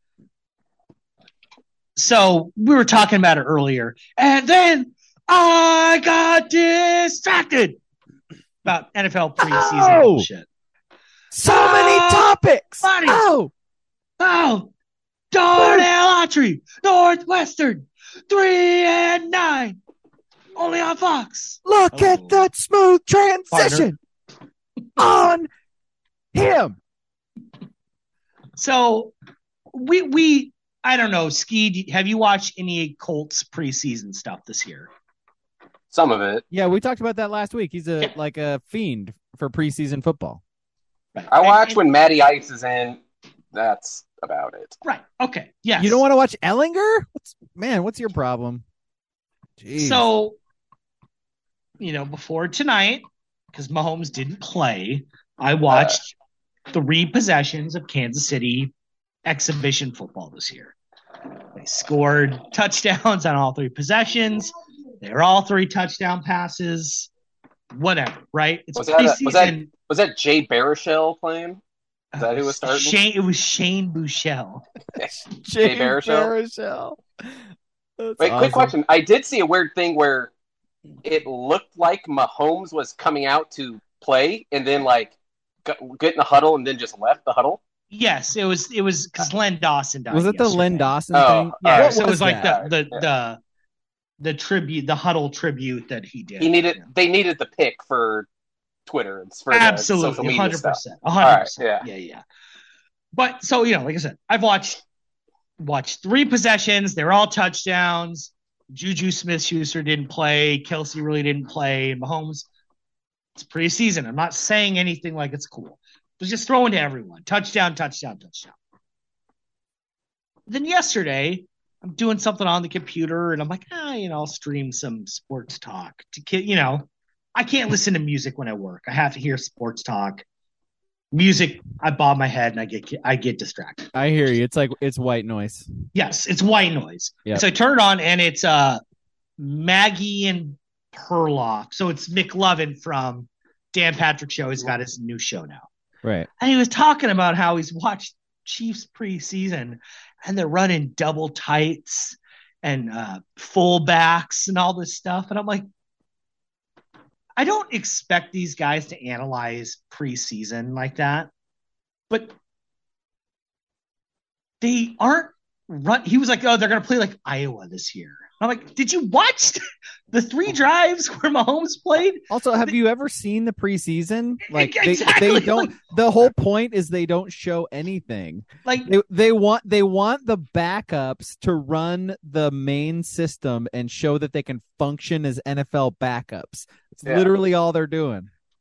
So we were talking about it earlier, and then I got distracted about N F L preseason Oh! bullshit. So many Oh, topics. buddy. Oh, Oh, Darnell Autry, Northwestern, three and nine, only on Fox. look Oh. at that smooth transition on him. So we we I don't know, Ski. Have you watched any Colts preseason stuff this year? some of it. Yeah, we talked about that last week. He's a Yeah. like a fiend for preseason football. Right. I And- watch and- when Matty Ice is in. That's about it. Right. Okay. Yes. You don't want to watch Ellinger? What's, man, what's your problem? Jeez. So, you know, before tonight, because Mahomes didn't play, I watched three possessions of Kansas City exhibition football this year. They scored touchdowns on all three possessions. They were all three touchdown passes. Whatever, right? It's Was that a- was that- preseason. Was that Jay Baruchel playing? Is that who was starting? Shane, it was Shane Bouchel. Jay Baruchel? Baruchel. That's Wait, awesome. quick question. I did see a weird thing where it looked like Mahomes was coming out to play and then like got, get in the huddle and then just left the huddle. Yes, it was. It was because Len Dawson died. Was it the yesterday. Len Dawson Oh, thing? Yeah, Alright. so it was like that? the the, Yeah. the the tribute, the huddle tribute that he did. He needed. Yeah. They needed the pick for Twitter and for the social Absolutely, media hundred stuff. percent, hundred percent. Alright, Yeah, yeah. But so you know, like I said, I've watched watched three possessions. They were all touchdowns. Juju Smith-Schuster didn't play. Kelsey really didn't play. And Mahomes, it's preseason. I'm not saying anything like it's cool. But just throwing to everyone. Touchdown, touchdown, touchdown. Then yesterday, I'm doing something on the computer, and I'm like, ah, you know, I'll stream some sports talk to kid. You know, I can't listen to music when I work. I have to hear sports talk. Music, I bob my head and I get I get distracted. I hear you. It's like it's white noise. Yes, it's white noise. Yep. So I turn it on, and it's uh Maggie and Perloff. So it's McLovin from Dan Patrick Show. He's got his new show now. Right. And he was talking about how he's watched Chiefs preseason and they're running double tights and uh, fullbacks and all this stuff. And I'm like, I don't expect these guys to analyze preseason like that, but they aren't run. He was like, oh, they're going to play like Iowa this year. I'm like, did you watch the three drives where Mahomes played? Also, have you ever seen the preseason? Like they, Exactly, they don't. like- the whole point is they don't show anything. Like, They, they want they want the backups to run the main system and show that they can function as N F L backups. It's Yeah. literally all they're doing. and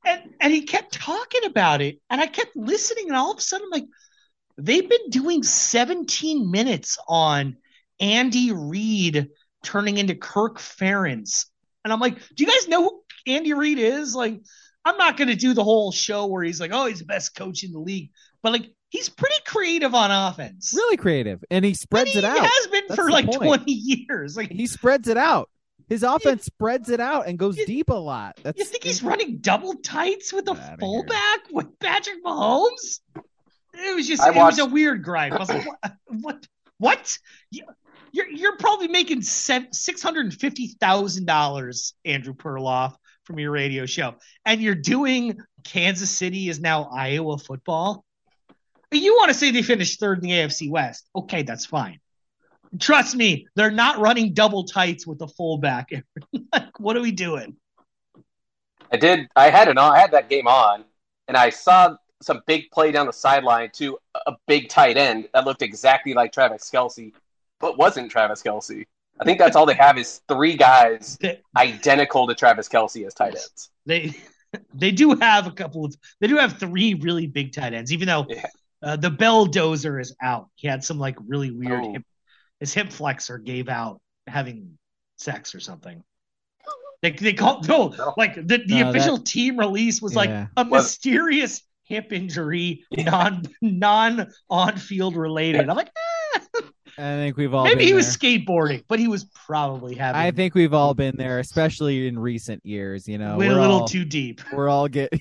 and he kept talking about it, and I kept listening, and all of a sudden, I'm like, they've been doing seventeen minutes on Andy Reid turning into Kirk Ferentz. And I'm like, do you guys know who Andy Reid is? Like, I'm not going to do the whole show where he's like, oh, he's the best coach in the league. But, like, he's pretty creative on offense. Really creative. And he spreads and he it out. He has been That's for, like, point. twenty years. Like, he spreads it out. His offense spreads it out and goes you, deep a lot. That's you think he's running double tights with a Outta fullback here. with Patrick Mahomes? It was just, I it watched... was a weird grind. I was like, what? What? what? You're, you're probably making six hundred fifty thousand dollars, Andrew Perloff, from your radio show. And you're doing Kansas City is now Iowa football. You want to say they finished third in the A F C West. Okay, that's fine. Trust me, they're not running double tights with the fullback. Like, what are we doing? I did. I had it on. I had that game on, and I saw some big play down the sideline to a big tight end that looked exactly like Travis Kelce, but wasn't Travis Kelce. I think that's all they have is three guys identical to Travis Kelce as tight ends. They they do have a couple of. They do have three really big tight ends, even though yeah. uh, the Belldozer is out. He had some like really weird. Oh. Hip, his hip flexor gave out having sex or something. They they call no like the, the no, official that, team release was yeah. like a mysterious hip injury, yeah. non non on field related. I'm like, eh. I think we've all maybe been he there. was skateboarding, but he was probably having. I think we've all been there, especially in recent years. You know, we're, we're a little all, too deep. We're all getting.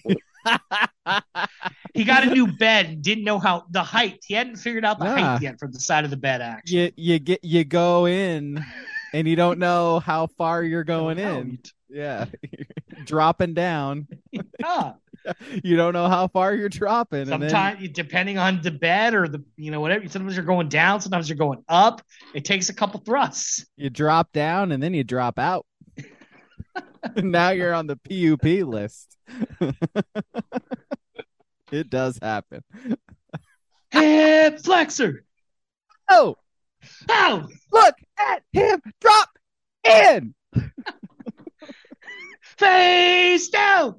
He got a new bed, didn't know how the height. He hadn't figured out the nah. height yet from the side of the bed. Actually, you you get you go in, and you don't know how far you're going in. Yeah, dropping down. Yeah. You don't know how far you're dropping. Sometimes, then... depending on the bed or the, you know, whatever. Sometimes you're going down. Sometimes you're going up. It takes a couple thrusts. You drop down and then you drop out. Now you're on the P U P list. It does happen. Hip flexor. Oh, oh! Look at him drop in. Face down.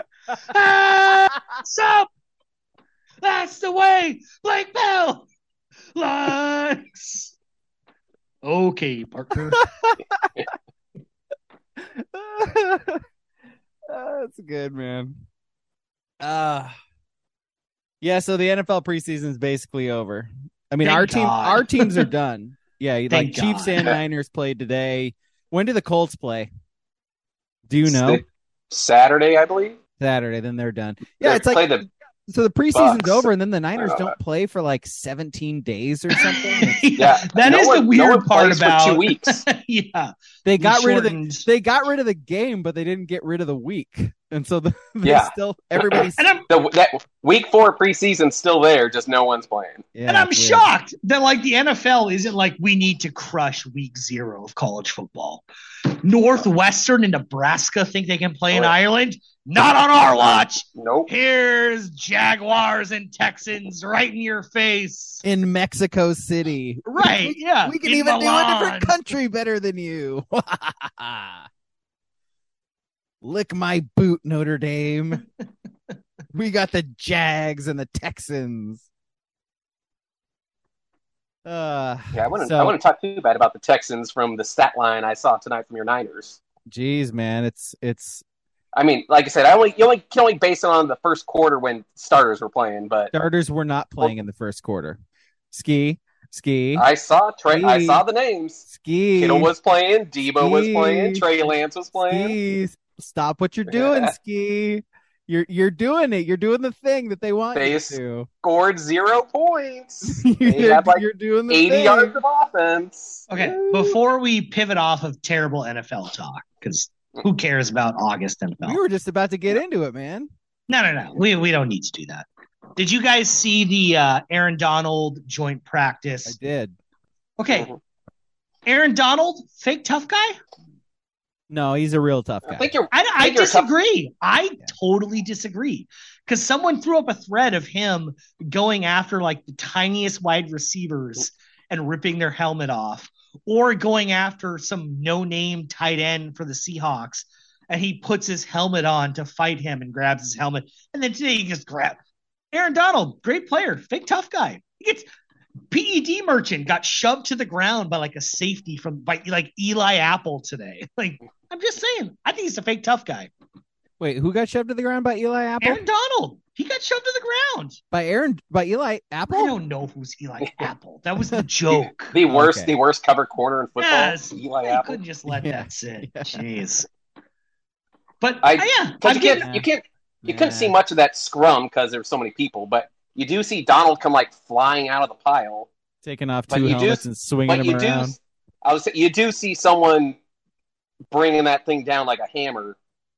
Hands up. That's the way Blake Bell likes. Okay, partner. That's good, man. Uh yeah, so the N F L preseason is basically over. I mean, Thank our team God. our teams are done. Yeah, like Thank Chiefs God. and Niners played today. When do the Colts play? Do you know? Saturday, I believe. Saturday, then they're done. Yeah, They're it's like the so the preseason's Bucks. over, and then the Niners Uh, don't play for like seventeen days or something. Yeah, that no is one, the weird no one part plays about for two weeks. Yeah, They got We rid of shortened- the they got rid of the game, but they didn't get rid of the week, and so the Yeah. still everybody's and I'm The that week four preseason's still there, just no one's playing. yeah, and I'm it's weird. shocked that like the N F L isn't like we need to crush week zero of college football. Northwestern and Nebraska think they can play in Oh, yeah. Ireland. Not on our watch. Nope. Here's Jaguars and Texans right in your face. in Mexico City. Right, We- yeah. We can in even do a Milan. different country better than you. Lick my boot, Notre Dame. We got the Jags and the Texans. Uh, Yeah, I wouldn't. so, I wouldn't talk too bad about the Texans from the stat line I saw tonight from your Niners. geez, man, it's it's I mean, like I said, I only you only can only base it on the first quarter when starters were playing, but starters were not playing in the first quarter. Ski, ski, I saw Trey. I Ski. saw the names. ski. Kittle was playing. Debo was Ski. playing. Trey Lance was playing. Ski. Stop what you're doing, Yeah. Ski. You're you're doing it. You're doing the thing that they want They you s- to. Scored zero points. you're, They had like you're doing the eighty thing. yards of offense. Okay, before we pivot off of terrible N F L talk, because who cares about August N F L? We were just about to get into it, man. No, no, no. We we don't need to do that. Did you guys see the uh, Aaron Donald joint I practice? did. Okay, Mhm. Aaron Donald, fake tough guy? No, he's a real tough I guy. think you're. I, I think you're tough- disagree. I totally disagree. Because someone threw up a thread of him going after like the tiniest wide receivers and ripping their helmet off, or going after some no-name tight end for the Seahawks and he puts his helmet on to fight him and grabs his helmet. And then today he just grabs Aaron Donald, great player, fake tough guy. He gets P E D merchant got shoved to the ground by like a safety from by like Eli Apple today. Like, I'm just saying, I think he's a fake tough guy. Wait, who got shoved to the ground by Eli Apple? Aaron Donald. He got shoved to the ground. By Aaron by Eli Apple? I don't know who's Eli Apple. That was the joke. The worst, Okay. the worst cover corner in football. Yes. Eli You Apple. couldn't just let Yeah. that sit. Yeah. Jeez. But I- uh, yeah, Because I you get can't, you can't, you Nah. couldn't see much of that scrum because there were so many people. But you do see Donald come like flying out of the pile. Taking off But two you do- helmets and swinging But them you around. do, I was, you do see someone bringing that thing down like a hammer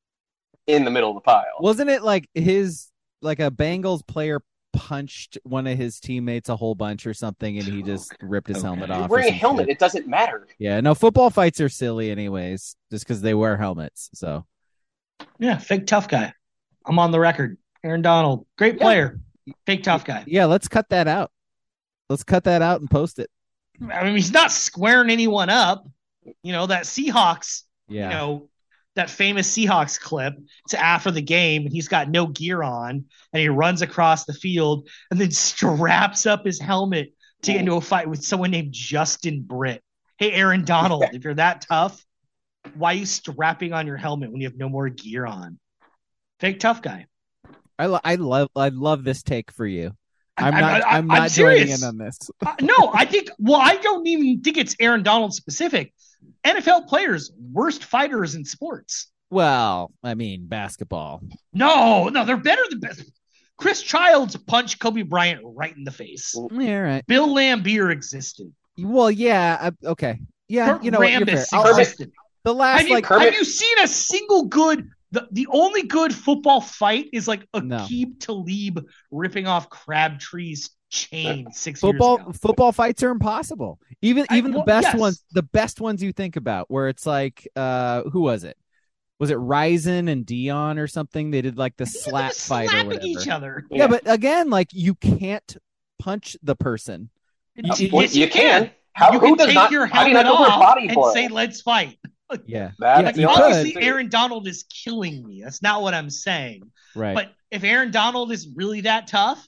in the middle of the pile. Wasn't it like his like a Bengals player punched one of his teammates a whole bunch or something, and he just ripped his Okay. helmet You're off? or wearing a some helmet. shit? It doesn't matter. Yeah, no, football fights are silly anyways, just because they wear helmets. So yeah, fake tough guy. I'm on the record. Aaron Donald, great Yeah. player, fake tough guy. yeah, let's cut that out. Let's cut that out and post it. I mean, he's not squaring anyone up. You know, that Seahawks, Yeah, you know, that famous Seahawks clip. It's after the game, and he's got no gear on, and he runs across the field and then straps up his helmet to get into a fight with someone named Justin Britt. Hey, Aaron Donald, if you're that tough, why are you strapping on your helmet when you have no more gear on? Fake tough guy. I lo- I love I love this take for you. I'm I- not I- I- I'm I'm not joining serious. in on this. Uh, no, I think, well, I don't even think it's Aaron Donald specific. N F L players, worst fighters in sports. Well, I mean basketball. No, no, they're better than best. Chris Childs punched Kobe Bryant right in the face. Yeah, right. Bill Lambier existed. Well, yeah, I, okay, yeah. Kurt You know what? You're fair. Rambis I'll- Kermit- existed. the last Have you, like Kermit- have you seen a single good? The, the only good football fight is like No. Aqib Talib ripping off Crabtree's chain six football years ago. football fights are impossible. Even I- even well, the best yes. ones, the best ones you think about, where it's like, uh, who was it? Was it Ryzen and Dion or something? They did like the They're slap just fight or slapping whatever. each other. Yeah, but again, like you can't punch the person. Yes, you- Well, you can. How, you who can does take not? your How do you helmet not go for a off body and blow? say, "Let's fight." Yeah, That's yeah, the you only could. Obviously, thing. Aaron Donald is killing me. That's not what I'm saying. Right. But if Aaron Donald is really that tough,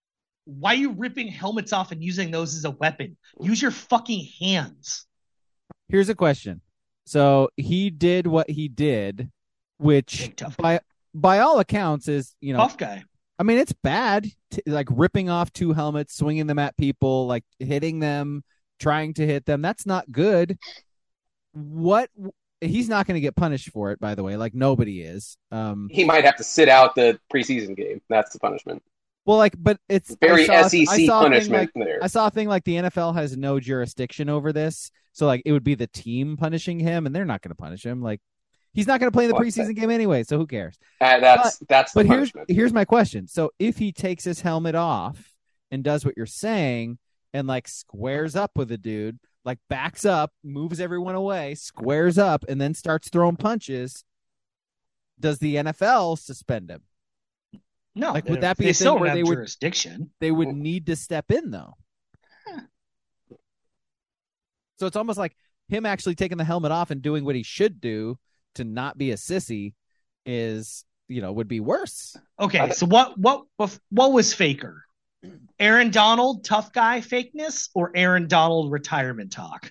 why are you ripping helmets off and using those as a weapon? Use your fucking hands. Here's a question. So he did what he did, which Big tough by by all accounts is, you know, Tough guy. I mean, it's bad, to, like ripping off two helmets, swinging them at people, like hitting them, trying to hit them. That's not good. What he's not going to get punished for it, by the way. Like nobody is. Um, He might have to sit out the preseason game. That's the punishment. well, like, but it's Very I saw- S E I C saw a thing punishment like- there. I saw a thing like the N F L has no jurisdiction over this, so like it would be the team punishing him, and they're not going to punish him. Like he's not going to play in the Well, preseason game anyway, so who cares? Uh, that's that's the But here's punishment. here's my question. So if he takes his helmet off and does what you're saying and like squares up with a dude, like backs up, moves everyone away, squares up, and then starts throwing punches, does the N F L suspend him? No, Like, would they- that be they a thing still don't where have they would- jurisdiction? They would need to step in though. So it's almost like him actually taking the helmet off and doing what he should do to not be a sissy is, you know, would be worse. Okay, so what what what was faker? Aaron Donald, tough guy fakeness, or Aaron Donald retirement talk?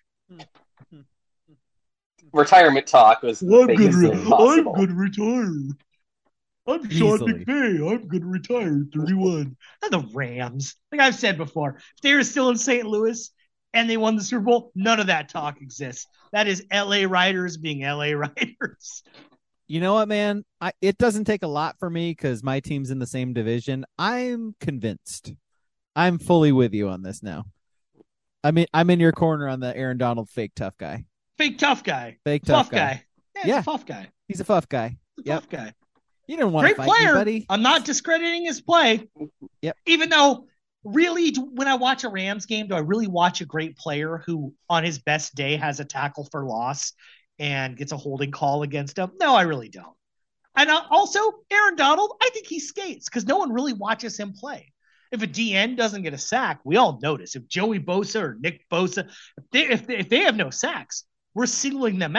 Retirement talk was the biggest thing possible. gonna retire. I'm Easily. McVay. I'm gonna retire. thirty-one. And the Rams. Like I've said before, if they were still in Saint Louis and they won the Super Bowl, none of that talk exists. That is L A Riders being L A Riders. You know what, man? I, it doesn't take a lot for me because my team's in the same division. I'm convinced. I'm fully with you on this now. I mean, I'm in your corner on the Aaron Donald fake tough guy. Fake tough guy. Fake tough Tough guy. guy. Yeah, Yeah. tough guy. He's a fuff guy. Yep. Tough guy. You didn't want Great to fight player. me, buddy. I'm not discrediting his play. Yep. Even though, really, do- when I watch a Rams game, do I really watch a great player who, on his best day, has a tackle for loss and gets a holding call against him? No, I really don't. And uh, also, Aaron Donald, I think he skates because no one really watches him play. If a D N doesn't get a sack, we all notice. If Joey Bosa or Nick Bosa, if they, if they, if they have no sacks, we're singling them out.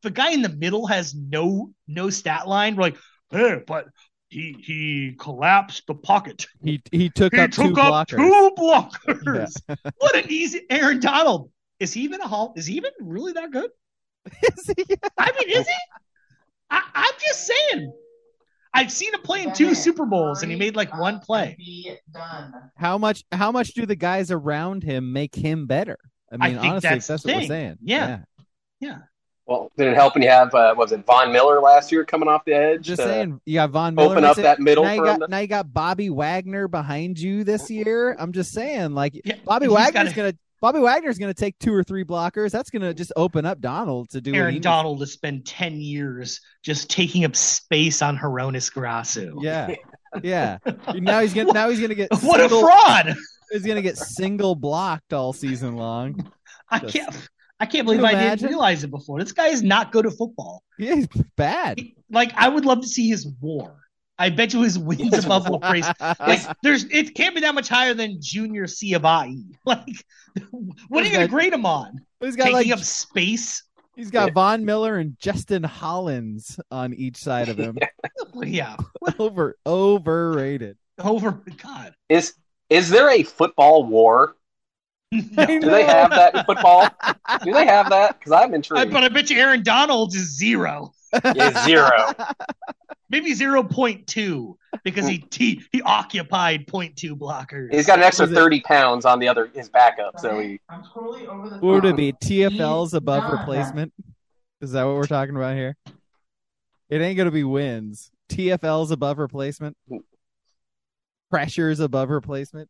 the guy in the middle has no no stat line, we're like, hey, but he he collapsed the pocket. He he took He up took two up blockers. two blockers. Yeah. What an easy Aaron Donald. Is he even a hall? Is he even really that good? Is he? I mean, is he? I, I'm just saying. I've seen him play in two Super Bowls, and he made like one play. How much? How much do the guys around him make him better? I mean, I think honestly, that's, that's the what thing. we're saying. Yeah. yeah, yeah. Well, did it help when you have uh, what was it Von Miller last year coming off the edge? Just saying, you got Von Miller. Open up that middle. Now you, for got, him to... now you got Bobby Wagner behind you this year. I'm just saying, like yeah, Bobby Wagner's gotta... gonna. Bobby Wagner's going to take two or three blockers. That's going to just open up Donald to do Aaron Donald to spend ten years just taking up space on Hronis Grasu. Yeah, yeah. Now he's gonna. Now he's gonna get. What single, a fraud! He's gonna get single blocked all season long. I just, can't. I can't believe I imagine? didn't realize it before. This guy is not good at football. Yeah, he's bad. He, like I would love to see his WAR. I bet you his wins above LaPrace. Like there's, it can't be that much higher than Junior Ciabai. Like, what are you going to grade him on? He's got taking like, up space. He's got Von Miller and Justin Hollins on each side of him. Yeah, over overrated. Over God. Is is there a football war? No. Do they have that in football? Do they have that? Because I'm intrigued. I, but I bet you Aaron Donald is zero. Yeah, zero. Maybe zero point two because he, he he occupied zero point two blockers. He's got an extra thirty pounds on the other his backup, so he. I'm totally over the. What would it be? T F Ls above replacement? Is that what we're talking about here? It ain't gonna be wins. T F Ls above replacement. Pressures above replacement.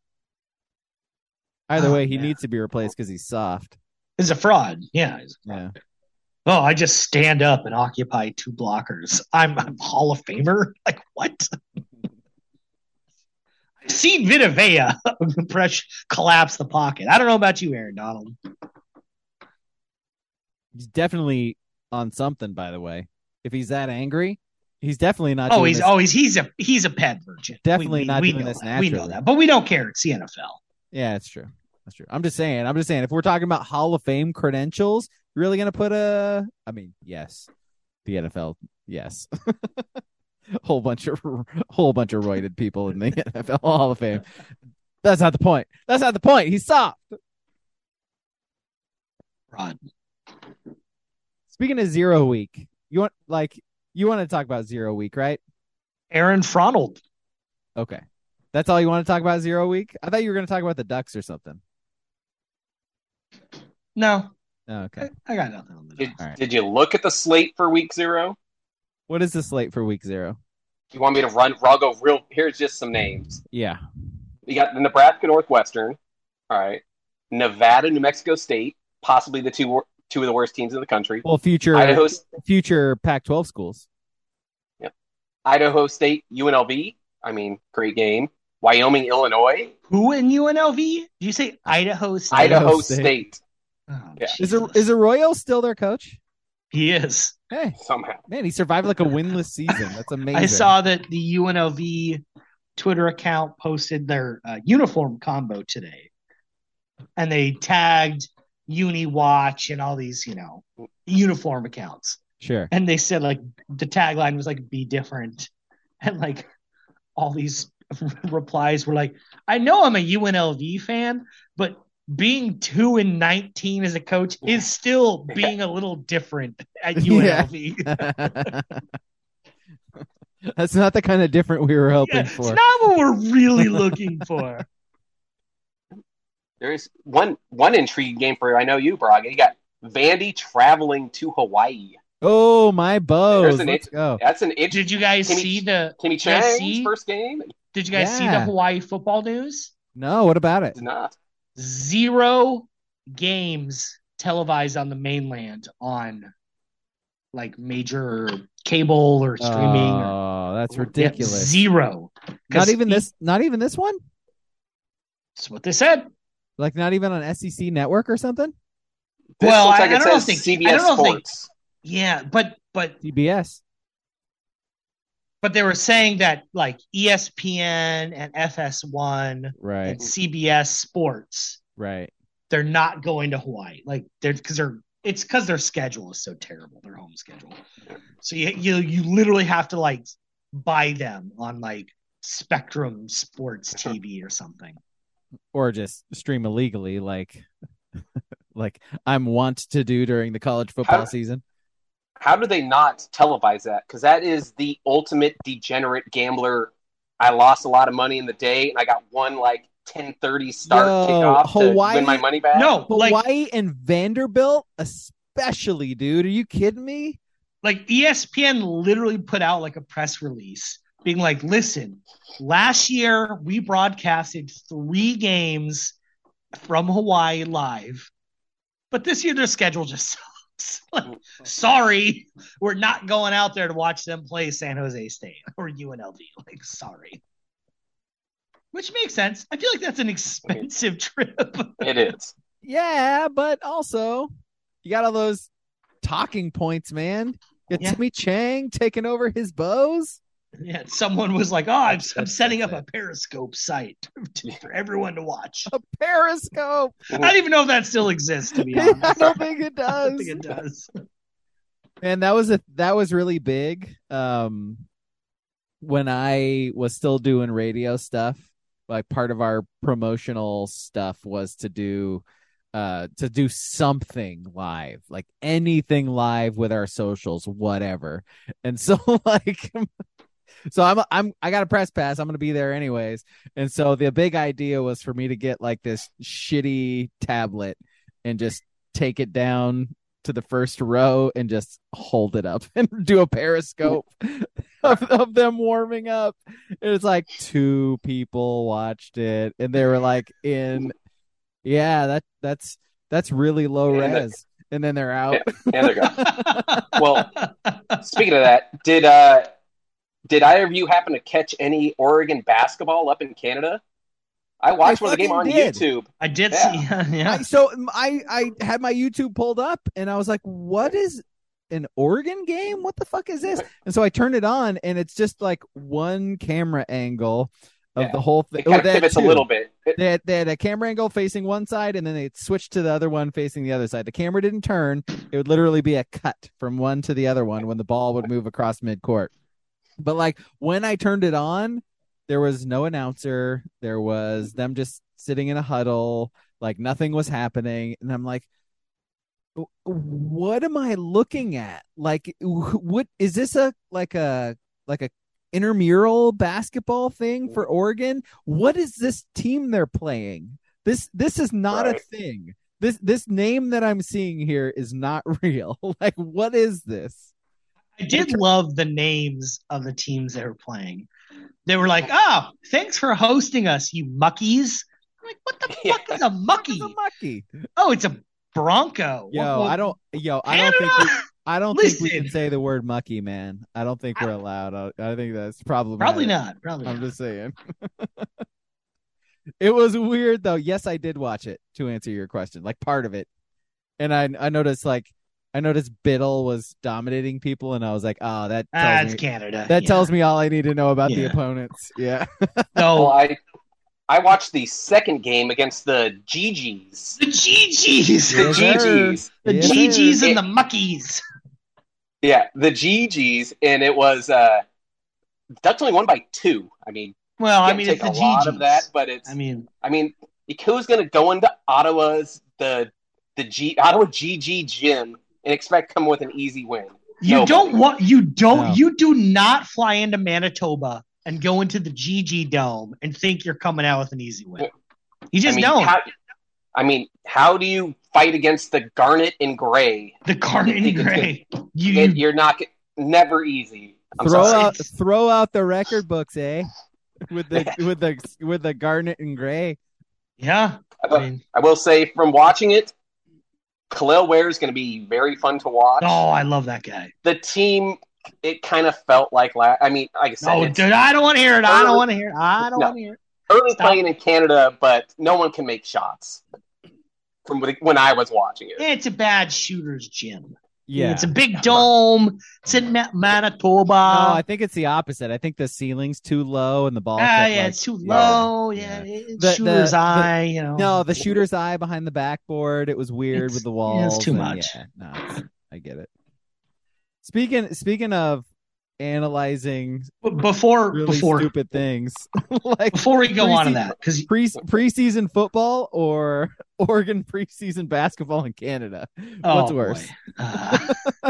Either way, he oh, needs to be replaced because he's soft. He's a fraud. Yeah. He's a fraud. Yeah. Oh, I just stand up and occupy two blockers. I'm a Hall of Famer? Like, what? I've seen Vita Vea collapse the pocket. I don't know about you, Aaron Donald. He's definitely on something, by the way. If he's that angry, he's definitely not Oh, doing he's this. oh, he's he's a he's a ped virgin. Definitely we, not we, doing we this that. naturally. We know that. But we don't care. It's the N F L. Yeah, it's true. That's true. I'm just saying. I'm just saying. If we're talking about Hall of Fame credentials, you're really gonna put a? I mean, yes, the N F L, yes, whole bunch of whole bunch of roided people in the N F L Hall of Fame. That's not the point. That's not the point. He's soft. Rod. Speaking of zero week, you want like you want to talk about zero week, right? Aaron Fronald. Okay, that's all you want to talk about zero week. I thought you were going to talk about the Ducks or something. No. Oh, okay. I, I got nothing on the did, right. did you look at the slate for week zero? What is the slate for week zero? You want me to run? I'll go real. Here's just some names. Yeah. You got the Nebraska Northwestern. All right. Nevada, New Mexico State, possibly the two two of the worst teams in the country. Well, future Idaho, future Pac twelve schools. Yep. Idaho State, U N L V. I mean, great game. Wyoming, Illinois. Who in U N L V? Did you say Idaho State? Idaho, Idaho State. State. Oh, yeah. Is a, is Arroyo still their coach? He is. Hey, somehow, man, he survived like a winless season. That's amazing. I saw that the U N L V Twitter account posted their uh, uniform combo today, and they tagged UniWatch and all these, you know, uniform accounts. Sure. And they said like the tagline was like "Be different," and like all these replies were like, "I know I'm a U N L V fan, but." Being two and nineteen as a coach is still being a little different at U N L V. Yeah. That's not the kind of different we were hoping yeah, for. It's not what we're really looking for. There's one one intriguing game for I know you, Braga. You got Vandy traveling to Hawaii. Oh my bows! An Let's it, go. That's an it, Did you guys Timmy, see the Timmy Chang's see, first game? Did you guys yeah. see the Hawaii football news? No, what about it? Did not. Zero games televised on the mainland on like major cable or streaming. Oh, or, that's ridiculous. Yeah, zero. Not even this. Not even this one. That's what they said. Like not even on S E C Network or something. This well, looks I, like I it don't know says if they, C B S I don't know Sports. If they, yeah, but but C B S. But they were saying that like E S P N and F S one right. and C B S Sports, right? They're not going to Hawaii, like they're because they're it's because their schedule is so terrible, their home schedule. So you you you literally have to like buy them on like Spectrum Sports T V or something, or just stream illegally, like like I'm wont to do during the college football How- season. How do they not televise that? Because that is the ultimate degenerate gambler. I lost a lot of money in the day, and I got one like ten thirty start Yo, kickoff Hawaii- to win my money back. No, like Hawaii and Vanderbilt, especially, dude. Are you kidding me? like E S P N literally put out like a press release being like, listen, last year we broadcasted three games from Hawaii live, but this year their schedule just sucks. Like, sorry, we're not going out there to watch them play San Jose State or U N L V. Like, sorry. Which makes sense. I feel like that's an expensive trip. It is. Yeah, but also you got all those talking points, man. You got Yeah. Timmy Chang taking over his bows. Yeah, someone was like, "Oh, I'm, That's- I'm that's setting so up a sad. Periscope site to, for everyone to watch." A Periscope. I don't even know if that still exists, to be I honest. don't think it I does. don't think it does. And that was a that was really big. Um, when I was still doing radio stuff, like part of our promotional stuff was to do uh to do something live, like anything live with our socials, whatever. And so like so I'm I'm I got a press pass. I'm gonna be there anyways. And so the big idea was for me to get like this shitty tablet and just take it down to the first row and just hold it up and do a periscope of, of them warming up. It was like two people watched it and they were like in yeah, that that's that's really low And the- res. And then they're out. And there you go. Well, speaking of that, did uh did either of you happen to catch any Oregon basketball up in Canada? I watched I one of the game on fucking did. YouTube. I did Yeah. see. Yeah, yeah. I, so um, I I had my YouTube pulled up and I was like, what is an Oregon game? What the fuck is this? And so I turned it on and it's just like one camera angle of Yeah. the whole thing. It kind Oh, of they had pivots a two. little bit. It- They had, they had a camera angle facing one side and then they switched to the other one facing the other side. The camera didn't turn. It would literally be a cut from one to the other one when the ball would move across midcourt. But like when I turned it on, there was no announcer. There was them just sitting in a huddle. Like nothing was happening. And I'm like, "W- what am I looking at? Like, wh- what is this a like a like a intramural basketball thing for Oregon? What is this team they're playing? This this is not Right. a thing. This this name that I'm seeing here is not real. Like, what is this? I did love the names of the teams they were playing. They were like, "Oh, thanks for hosting us, you muckies." I'm like, what the fuck is a mucky? It's a mucky. Oh, it's a Bronco. Yo, What- what- I don't. Yo, I don't think. We, Canada? I don't think we Listen. can say the word mucky, man. I don't think we're allowed. I, I think that's probably Probably not. Probably I'm not. just saying. It was weird though. Yes, I did watch it to answer your question, like part of it, and I I noticed like I noticed Biddle was dominating people, and I was like, oh, that tells That's me Canada. that yeah. tells me all I need to know about the Yeah. opponents. Yeah, Well, No, I I watched the second game against the G Gs. the G Gs. The Yes, G sir. Gs. The Yes, G Gs sir. and the Muckies. Yeah, the G Gs, and it was uh, Ducks only won by two. I mean, Well, I can't mean, take it's the a lot G Gs. of that, but it's. I mean, I mean, who's going to go into Ottawa's the the G Ottawa G G gym and expect to come with an easy win? you Nobody. don't want you don't No. you do not fly into Manitoba and go into the G G Dome and think you're coming out with an easy win. You just I mean, don't. How, I mean, how do you fight against the Garnet and Gray? the Garnet and Gray. You, It, you're not never easy. I'm throw sorry. out throw out the record books, eh? With the with the with the Garnet and Gray. yeah. I I will- mean, I will say, from watching it, Khalil Ware is going to be very fun to watch. oh, I love that guy. The team, it kind of felt like last. I mean, like I said, Oh, it's dude, I don't want to hear it. I don't early- want to hear it. I don't No. want to hear it. early Stop. playing in Canada, but no one can make shots. From when when I was watching it, It's a bad shooter's gym. Yeah. It's a big dome. It's in Ma- Manitoba. No, I think it's the opposite. I think the ceiling's too low and the ball. Ah, kept, yeah, like, it's too low. yeah, Yeah, yeah. it's The- shooter's the- the- eye. You know, No, the shooter's eye behind the backboard. It was weird It's- with the yeah, walls. it's too and much. Yeah, no, it's- I get it. Speaking speaking of analyzing But before really before stupid things, like before we go on to preseason- that, because pre preseason football or Oregon preseason basketball in Canada, what's worse? Uh,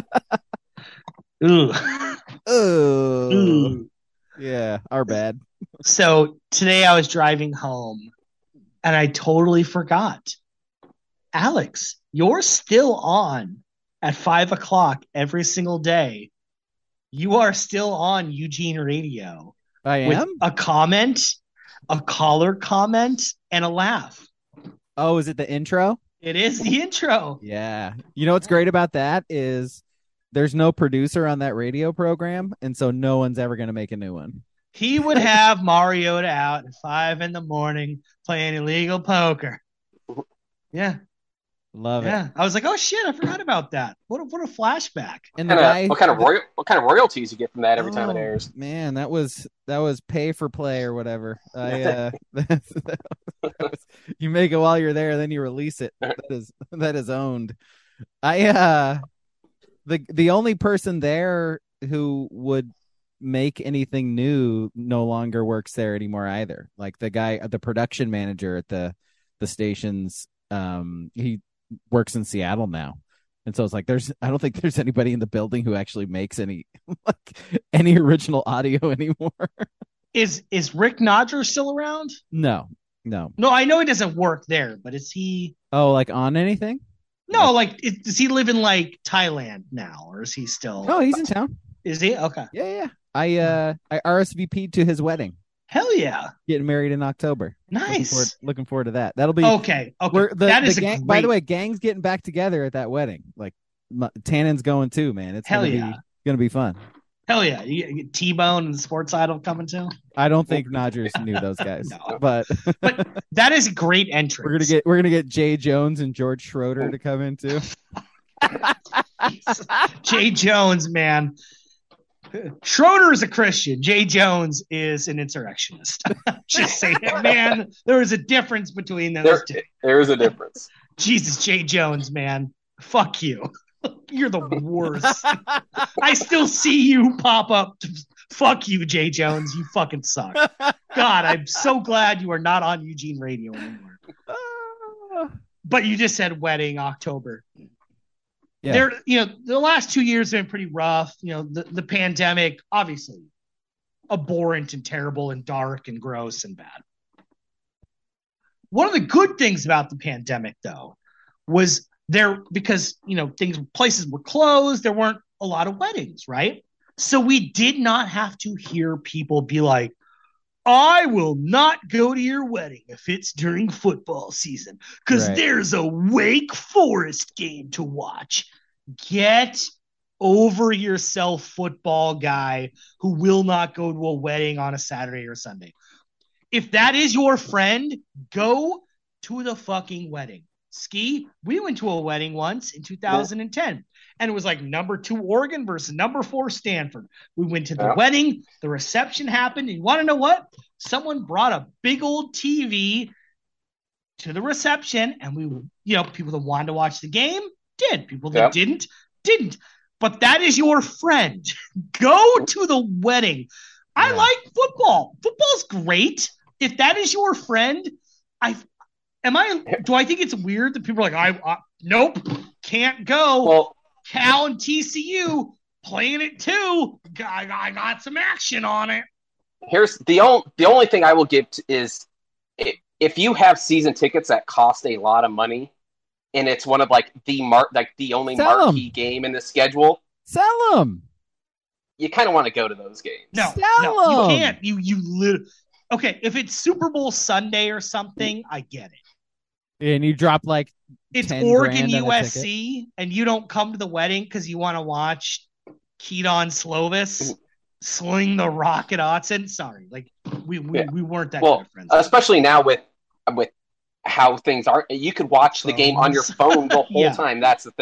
ooh. Oh, Ooh. yeah, our bad. So today I was driving home and I totally forgot. Alex, you're still on at five o'clock every single day. You are still on Eugene Radio I with am. a comment, a caller comment, and a laugh. Oh, is it the intro? It is the intro. Yeah. You know what's great about that is there's no producer on that radio program, and so no one's ever going to make a new one. He would have Mariota out at five in the morning playing illegal poker. Yeah. Love Yeah. it. I was like, oh shit, I forgot about that. What a, what a flashback. And the Kinda- guy, what kind of the- royal, what kind of royalties you get from that every time it Oh, airs? Man, that was that was pay for play or whatever. I uh, that's, that was, you make it while you're there, then you release it. That is that is owned. I uh, the the only person there who would make anything new no longer works there anymore either. Like the guy, the production manager at the the stations, um, he works in Seattle now. And so it's like there's I don't think there's anybody in the building who actually makes any like any original audio anymore. Is is Rick Nodger still around? No. No. No, I know he doesn't work there, but is he Oh, like on anything? no, like is, does he live in like Thailand now, or is he still No, he's in town. is he? Okay. Yeah, yeah. I uh I R S V P'd to his wedding. Hell yeah. Getting married in October. Looking forward, Nice. looking forward to that. That'll be Okay. Okay. we're, the, that the is a gang, great, by the way, gang's getting back together at that wedding. Like M- Tannen's going too, man. It's Hell gonna yeah. be gonna be fun. Hell yeah. You, you, T-Bone and the Sports Idol coming too. I don't think Nodgers knew those guys. No. But But that is a great entrance. we're gonna get we're gonna get Jay Jones and George Schroeder to come in too. Jay Jones, man. Schroeder is a Christian. Jay Jones is an insurrectionist. Just saying, man. There is a difference between those There, two. there is a difference. Jesus, Jay Jones, man. Fuck you. You're the worst. I still see you pop up. Fuck you, Jay Jones. You fucking suck. God, I'm so glad you are not on Eugene Radio anymore. But you just said wedding October. Yeah. There, you know, the last two years have been pretty rough. You know, the, the pandemic, obviously, abhorrent and terrible and dark and gross and bad. One of the good things about the pandemic, though, was there because, you know, things, places were closed. There weren't a lot of weddings, right? So we did not have to hear people be like, I will not go to your wedding if it's during football season because Right. there's a Wake Forest game to watch. Get over yourself, football guy who will not go to a wedding on a Saturday or Sunday. If that is your friend, go to the fucking wedding. Ski, we went to a wedding once in two thousand ten, and it was like number two Oregon versus number four Stanford. We went to the Yeah. wedding, the reception happened, and you want to know what? Someone brought a big old T V to the reception, and we, you know, people that wanted to watch the game did. People that Yeah. didn't, didn't. But that is your friend. Go to the wedding. I Yeah. like football. Football's great. If that is your friend, I am I. Do I think it's weird that people are like, I, I nope, can't go. Well, Cal and T C U playing it too. I, I got some action on it. here's the only the only thing I will give to, is i- if you have season tickets that cost a lot of money, and it's one of like the mar- like the only Sell 'em. marquee game in the schedule, Sell them. you kind of want to go to those games. No, Sell no, 'em. you can't. You you literally. Okay, if it's Super Bowl Sunday or something, I get it. And you drop like It's ten Oregon grand on a U S C, and you don't come to the wedding because you want to watch Keaton Slovis sling the rock at Autzen. Sorry, like we we, Yeah. we weren't that Well, kind of friends. especially now with with how things are, you could watch the game on your phone the whole Yeah. time. That's the thing.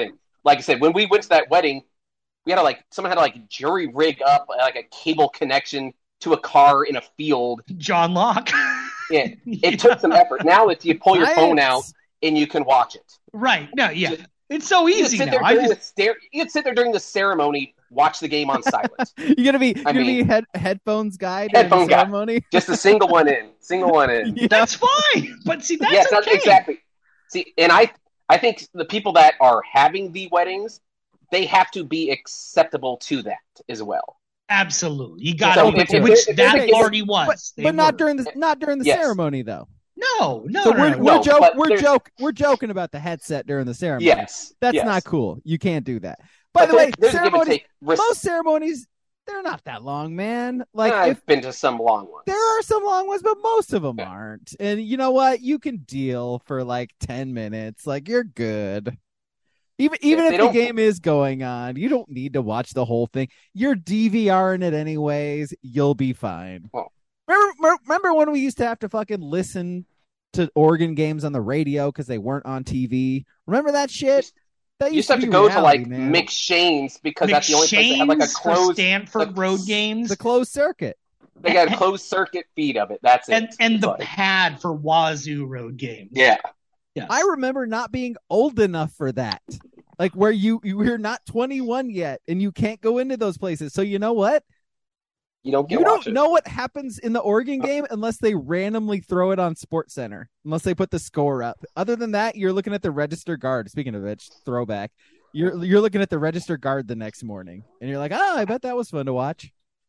like I said, when we went to that wedding, we had to like someone had to like jury rig up like a cable connection to a car in a field. John Locke. Yeah, it yeah. took some effort. Now, if you pull your Science. phone out and you can watch it, right? No, yeah, just, it's so easy you now. I just the, you can sit there during the ceremony, watch the game on silent. You're gonna be, you're I gonna mean, be head, headphones guy during headphone the ceremony. Guy. Just a single one in, single one in. Yeah. That's fine, but see, that's yes, okay. that's exactly. See, and I, I think the people that are having the weddings, they have to be acceptable to that as well. Absolutely, you got so to, if, if, which if, that if, already was, but, but not during the not during the yes. ceremony though. No, no, so no, we're no, we're no, joke but we're joke we're joking about the headset during the ceremony. Yes, that's yes. not cool. You can't do that. By but the way, there's ceremonies, Res- most ceremonies they're not that long, man. Like I've if, been to some long ones. There are some long ones, but most of them yeah. aren't. And you know what? You can deal for like ten minutes. Like you're good. Even even if, if the game is going on, you don't need to watch the whole thing. You're DVRing it anyways. You'll be fine. Well, remember, remember when we used to have to fucking listen to Oregon games on the radio because they weren't on T V? Remember that shit? That you used used to have to to go reality, to like man. McShane's because that's the only place that had like a closed Stanford the, road games. The closed circuit. They got a closed circuit feed of it. That's and, it. And the like, pad for Wazoo road games. Yeah. Yes. I remember not being old enough for that. Like where you you're not twenty-one yet and you can't go into those places. So you know what? You don't get You don't it. know what happens in the Oregon game unless they randomly throw it on Sports Center. Unless they put the score up. Other than that, you're looking at the register guard. Speaking of which, throwback. You're you're looking at the register guard the next morning. And you're like, "Oh, I bet that was fun to watch."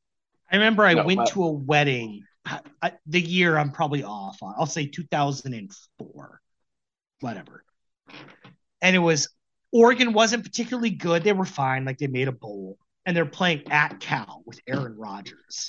I remember I no, went my... to a wedding I, I, the year I'm probably off on. I'll say two thousand four. Whatever. And it was Oregon wasn't particularly good. They were fine. Like they made a bowl and they're playing at Cal with Aaron Rodgers.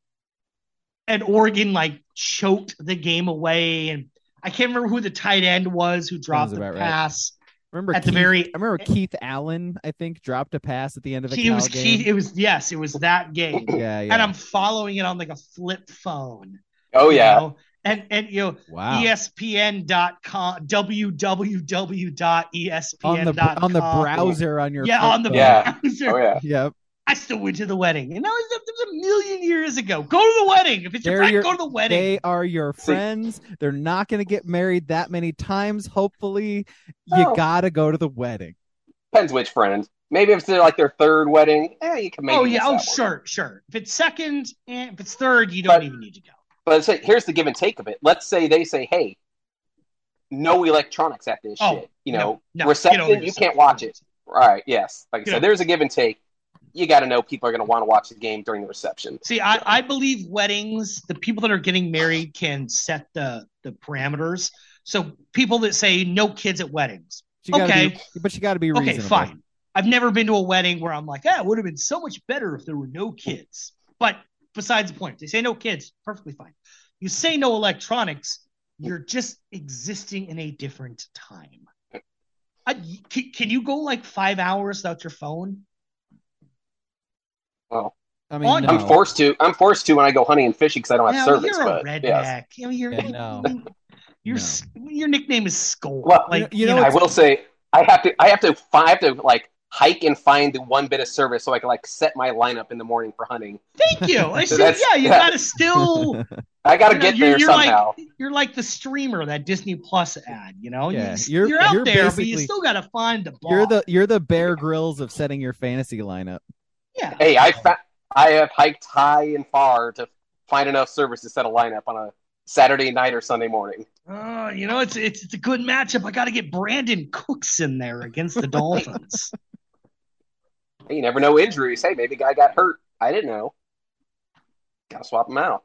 And Oregon like choked the game away. And I can't remember who the tight end was who dropped the pass. Right. Remember at Keith, the very, I remember Keith Allen, I think, dropped a pass at the end of the he Cal was game. Keith, it was yes, it was that game. yeah, yeah. And I'm following it on like a flip phone. Oh yeah. You know? And and you know, wow. E S P N dot com, w w w dot E S P N dot com on the on the browser on your yeah phone. on the yeah. browser. Oh yeah. Yep. I still went to the wedding, and that was, that was a million years ago. Go to the wedding if it's your friend. Your, go to the wedding. They are your friends. See, they're not going to get married that many times. Hopefully, oh. you got to go to the wedding. Depends which friend. Maybe if it's like their third wedding, yeah, you can maybe. Oh yeah, oh one. sure, sure. If it's second, and if it's third, you don't but, even need to go. But say, here's the give and take of it. Let's say they say, "Hey, no electronics at this oh, shit." You know, no, no, reception, you can't watch it. All right, yes. Like I said, know. there's a give and take. You got to know people are going to want to watch the game during the reception. See, I, I believe weddings, the people that are getting married can set the, the parameters. So people that say no kids at weddings. Okay. Be, but you got to be reasonable. Okay, fine. I've never been to a wedding where I'm like, ah, it would have been so much better if there were no kids. But besides the point, they say no kids, perfectly fine. You say no electronics, you're just existing in a different time. I, can, can you go like five hours without your phone? Well, I mean, I'm no. forced to. I'm forced to when I go hunting and fishing because I don't have no, service. You're but, a redneck. yes. You know, you're, yeah, no. Your no. your nickname is Skull. Well, like you you know, know, I will say I have to. I have to. I have to like hike and find the one bit of service so I can like set my lineup in the morning for hunting. Thank you. I So said, yeah, you yeah. gotta still. I got to you know, get you're, there you're somehow. Like, you're like the streamer, that Disney Plus ad. You know, Yeah, you, you're- you're out you're there, but you basically- still gotta find the ball. You're the you're the Bear Grylls of setting your fantasy lineup. yeah. Hey, I fa- I have hiked high and far to find enough service to set a lineup on a Saturday night or Sunday morning. Oh, you know, it's it's it's a good matchup. I got to get Brandon Cooks in there against the Dolphins. Hey, you never know injuries. Hey, maybe a guy got hurt. I didn't know. Got to swap him out.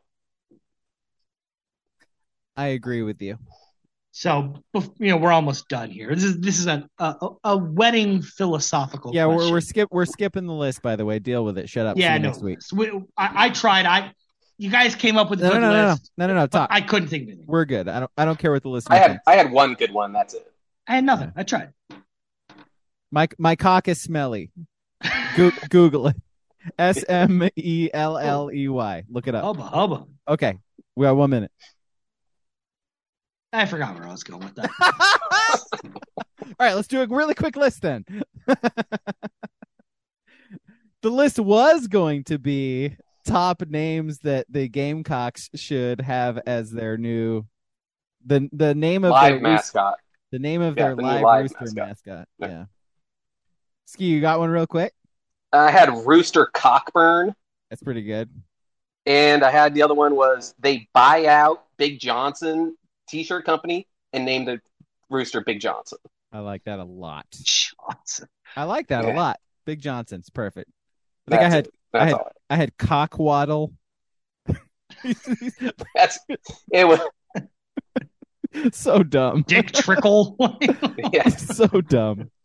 I agree with you. So, you know, we're almost done here. This is this is a a, a wedding philosophical. Yeah, we're question. we're skip we're skipping the list. By the way, deal with it. Shut up. Yeah, See you no. next week. So we, I, I tried. I you guys came up with a No, good no, no, no, list. no, no, no. but Talk. I couldn't think of anything. We're good. I don't I don't care what the list. I had I had one good one. That's it. I had nothing. I tried. My my cock is smelly. Go- Google it. S M E L L E Y. Look it up. Hubba hubba. Okay, we got one minute. I forgot where I was going with that. All right, let's do a really quick list then. The list was going to be top names that the Gamecocks should have as their new the the name of Live their mascot. Rooster, the name of Yeah, their the new live, live rooster mascot. mascot. Yeah. Yeah. Ski, you got one real quick? I had Rooster Cockburn, That's pretty good. and I had the other one was they buy out Big Johnson T-shirt company and named the Rooster Big Johnson. I like that a lot. Johnson. I like that a Yeah. lot. Big Johnson's perfect. I think I That's had it. That's I had all. I had Cockwaddle. That's it. Was So dumb. Dick Trickle. yeah. So dumb.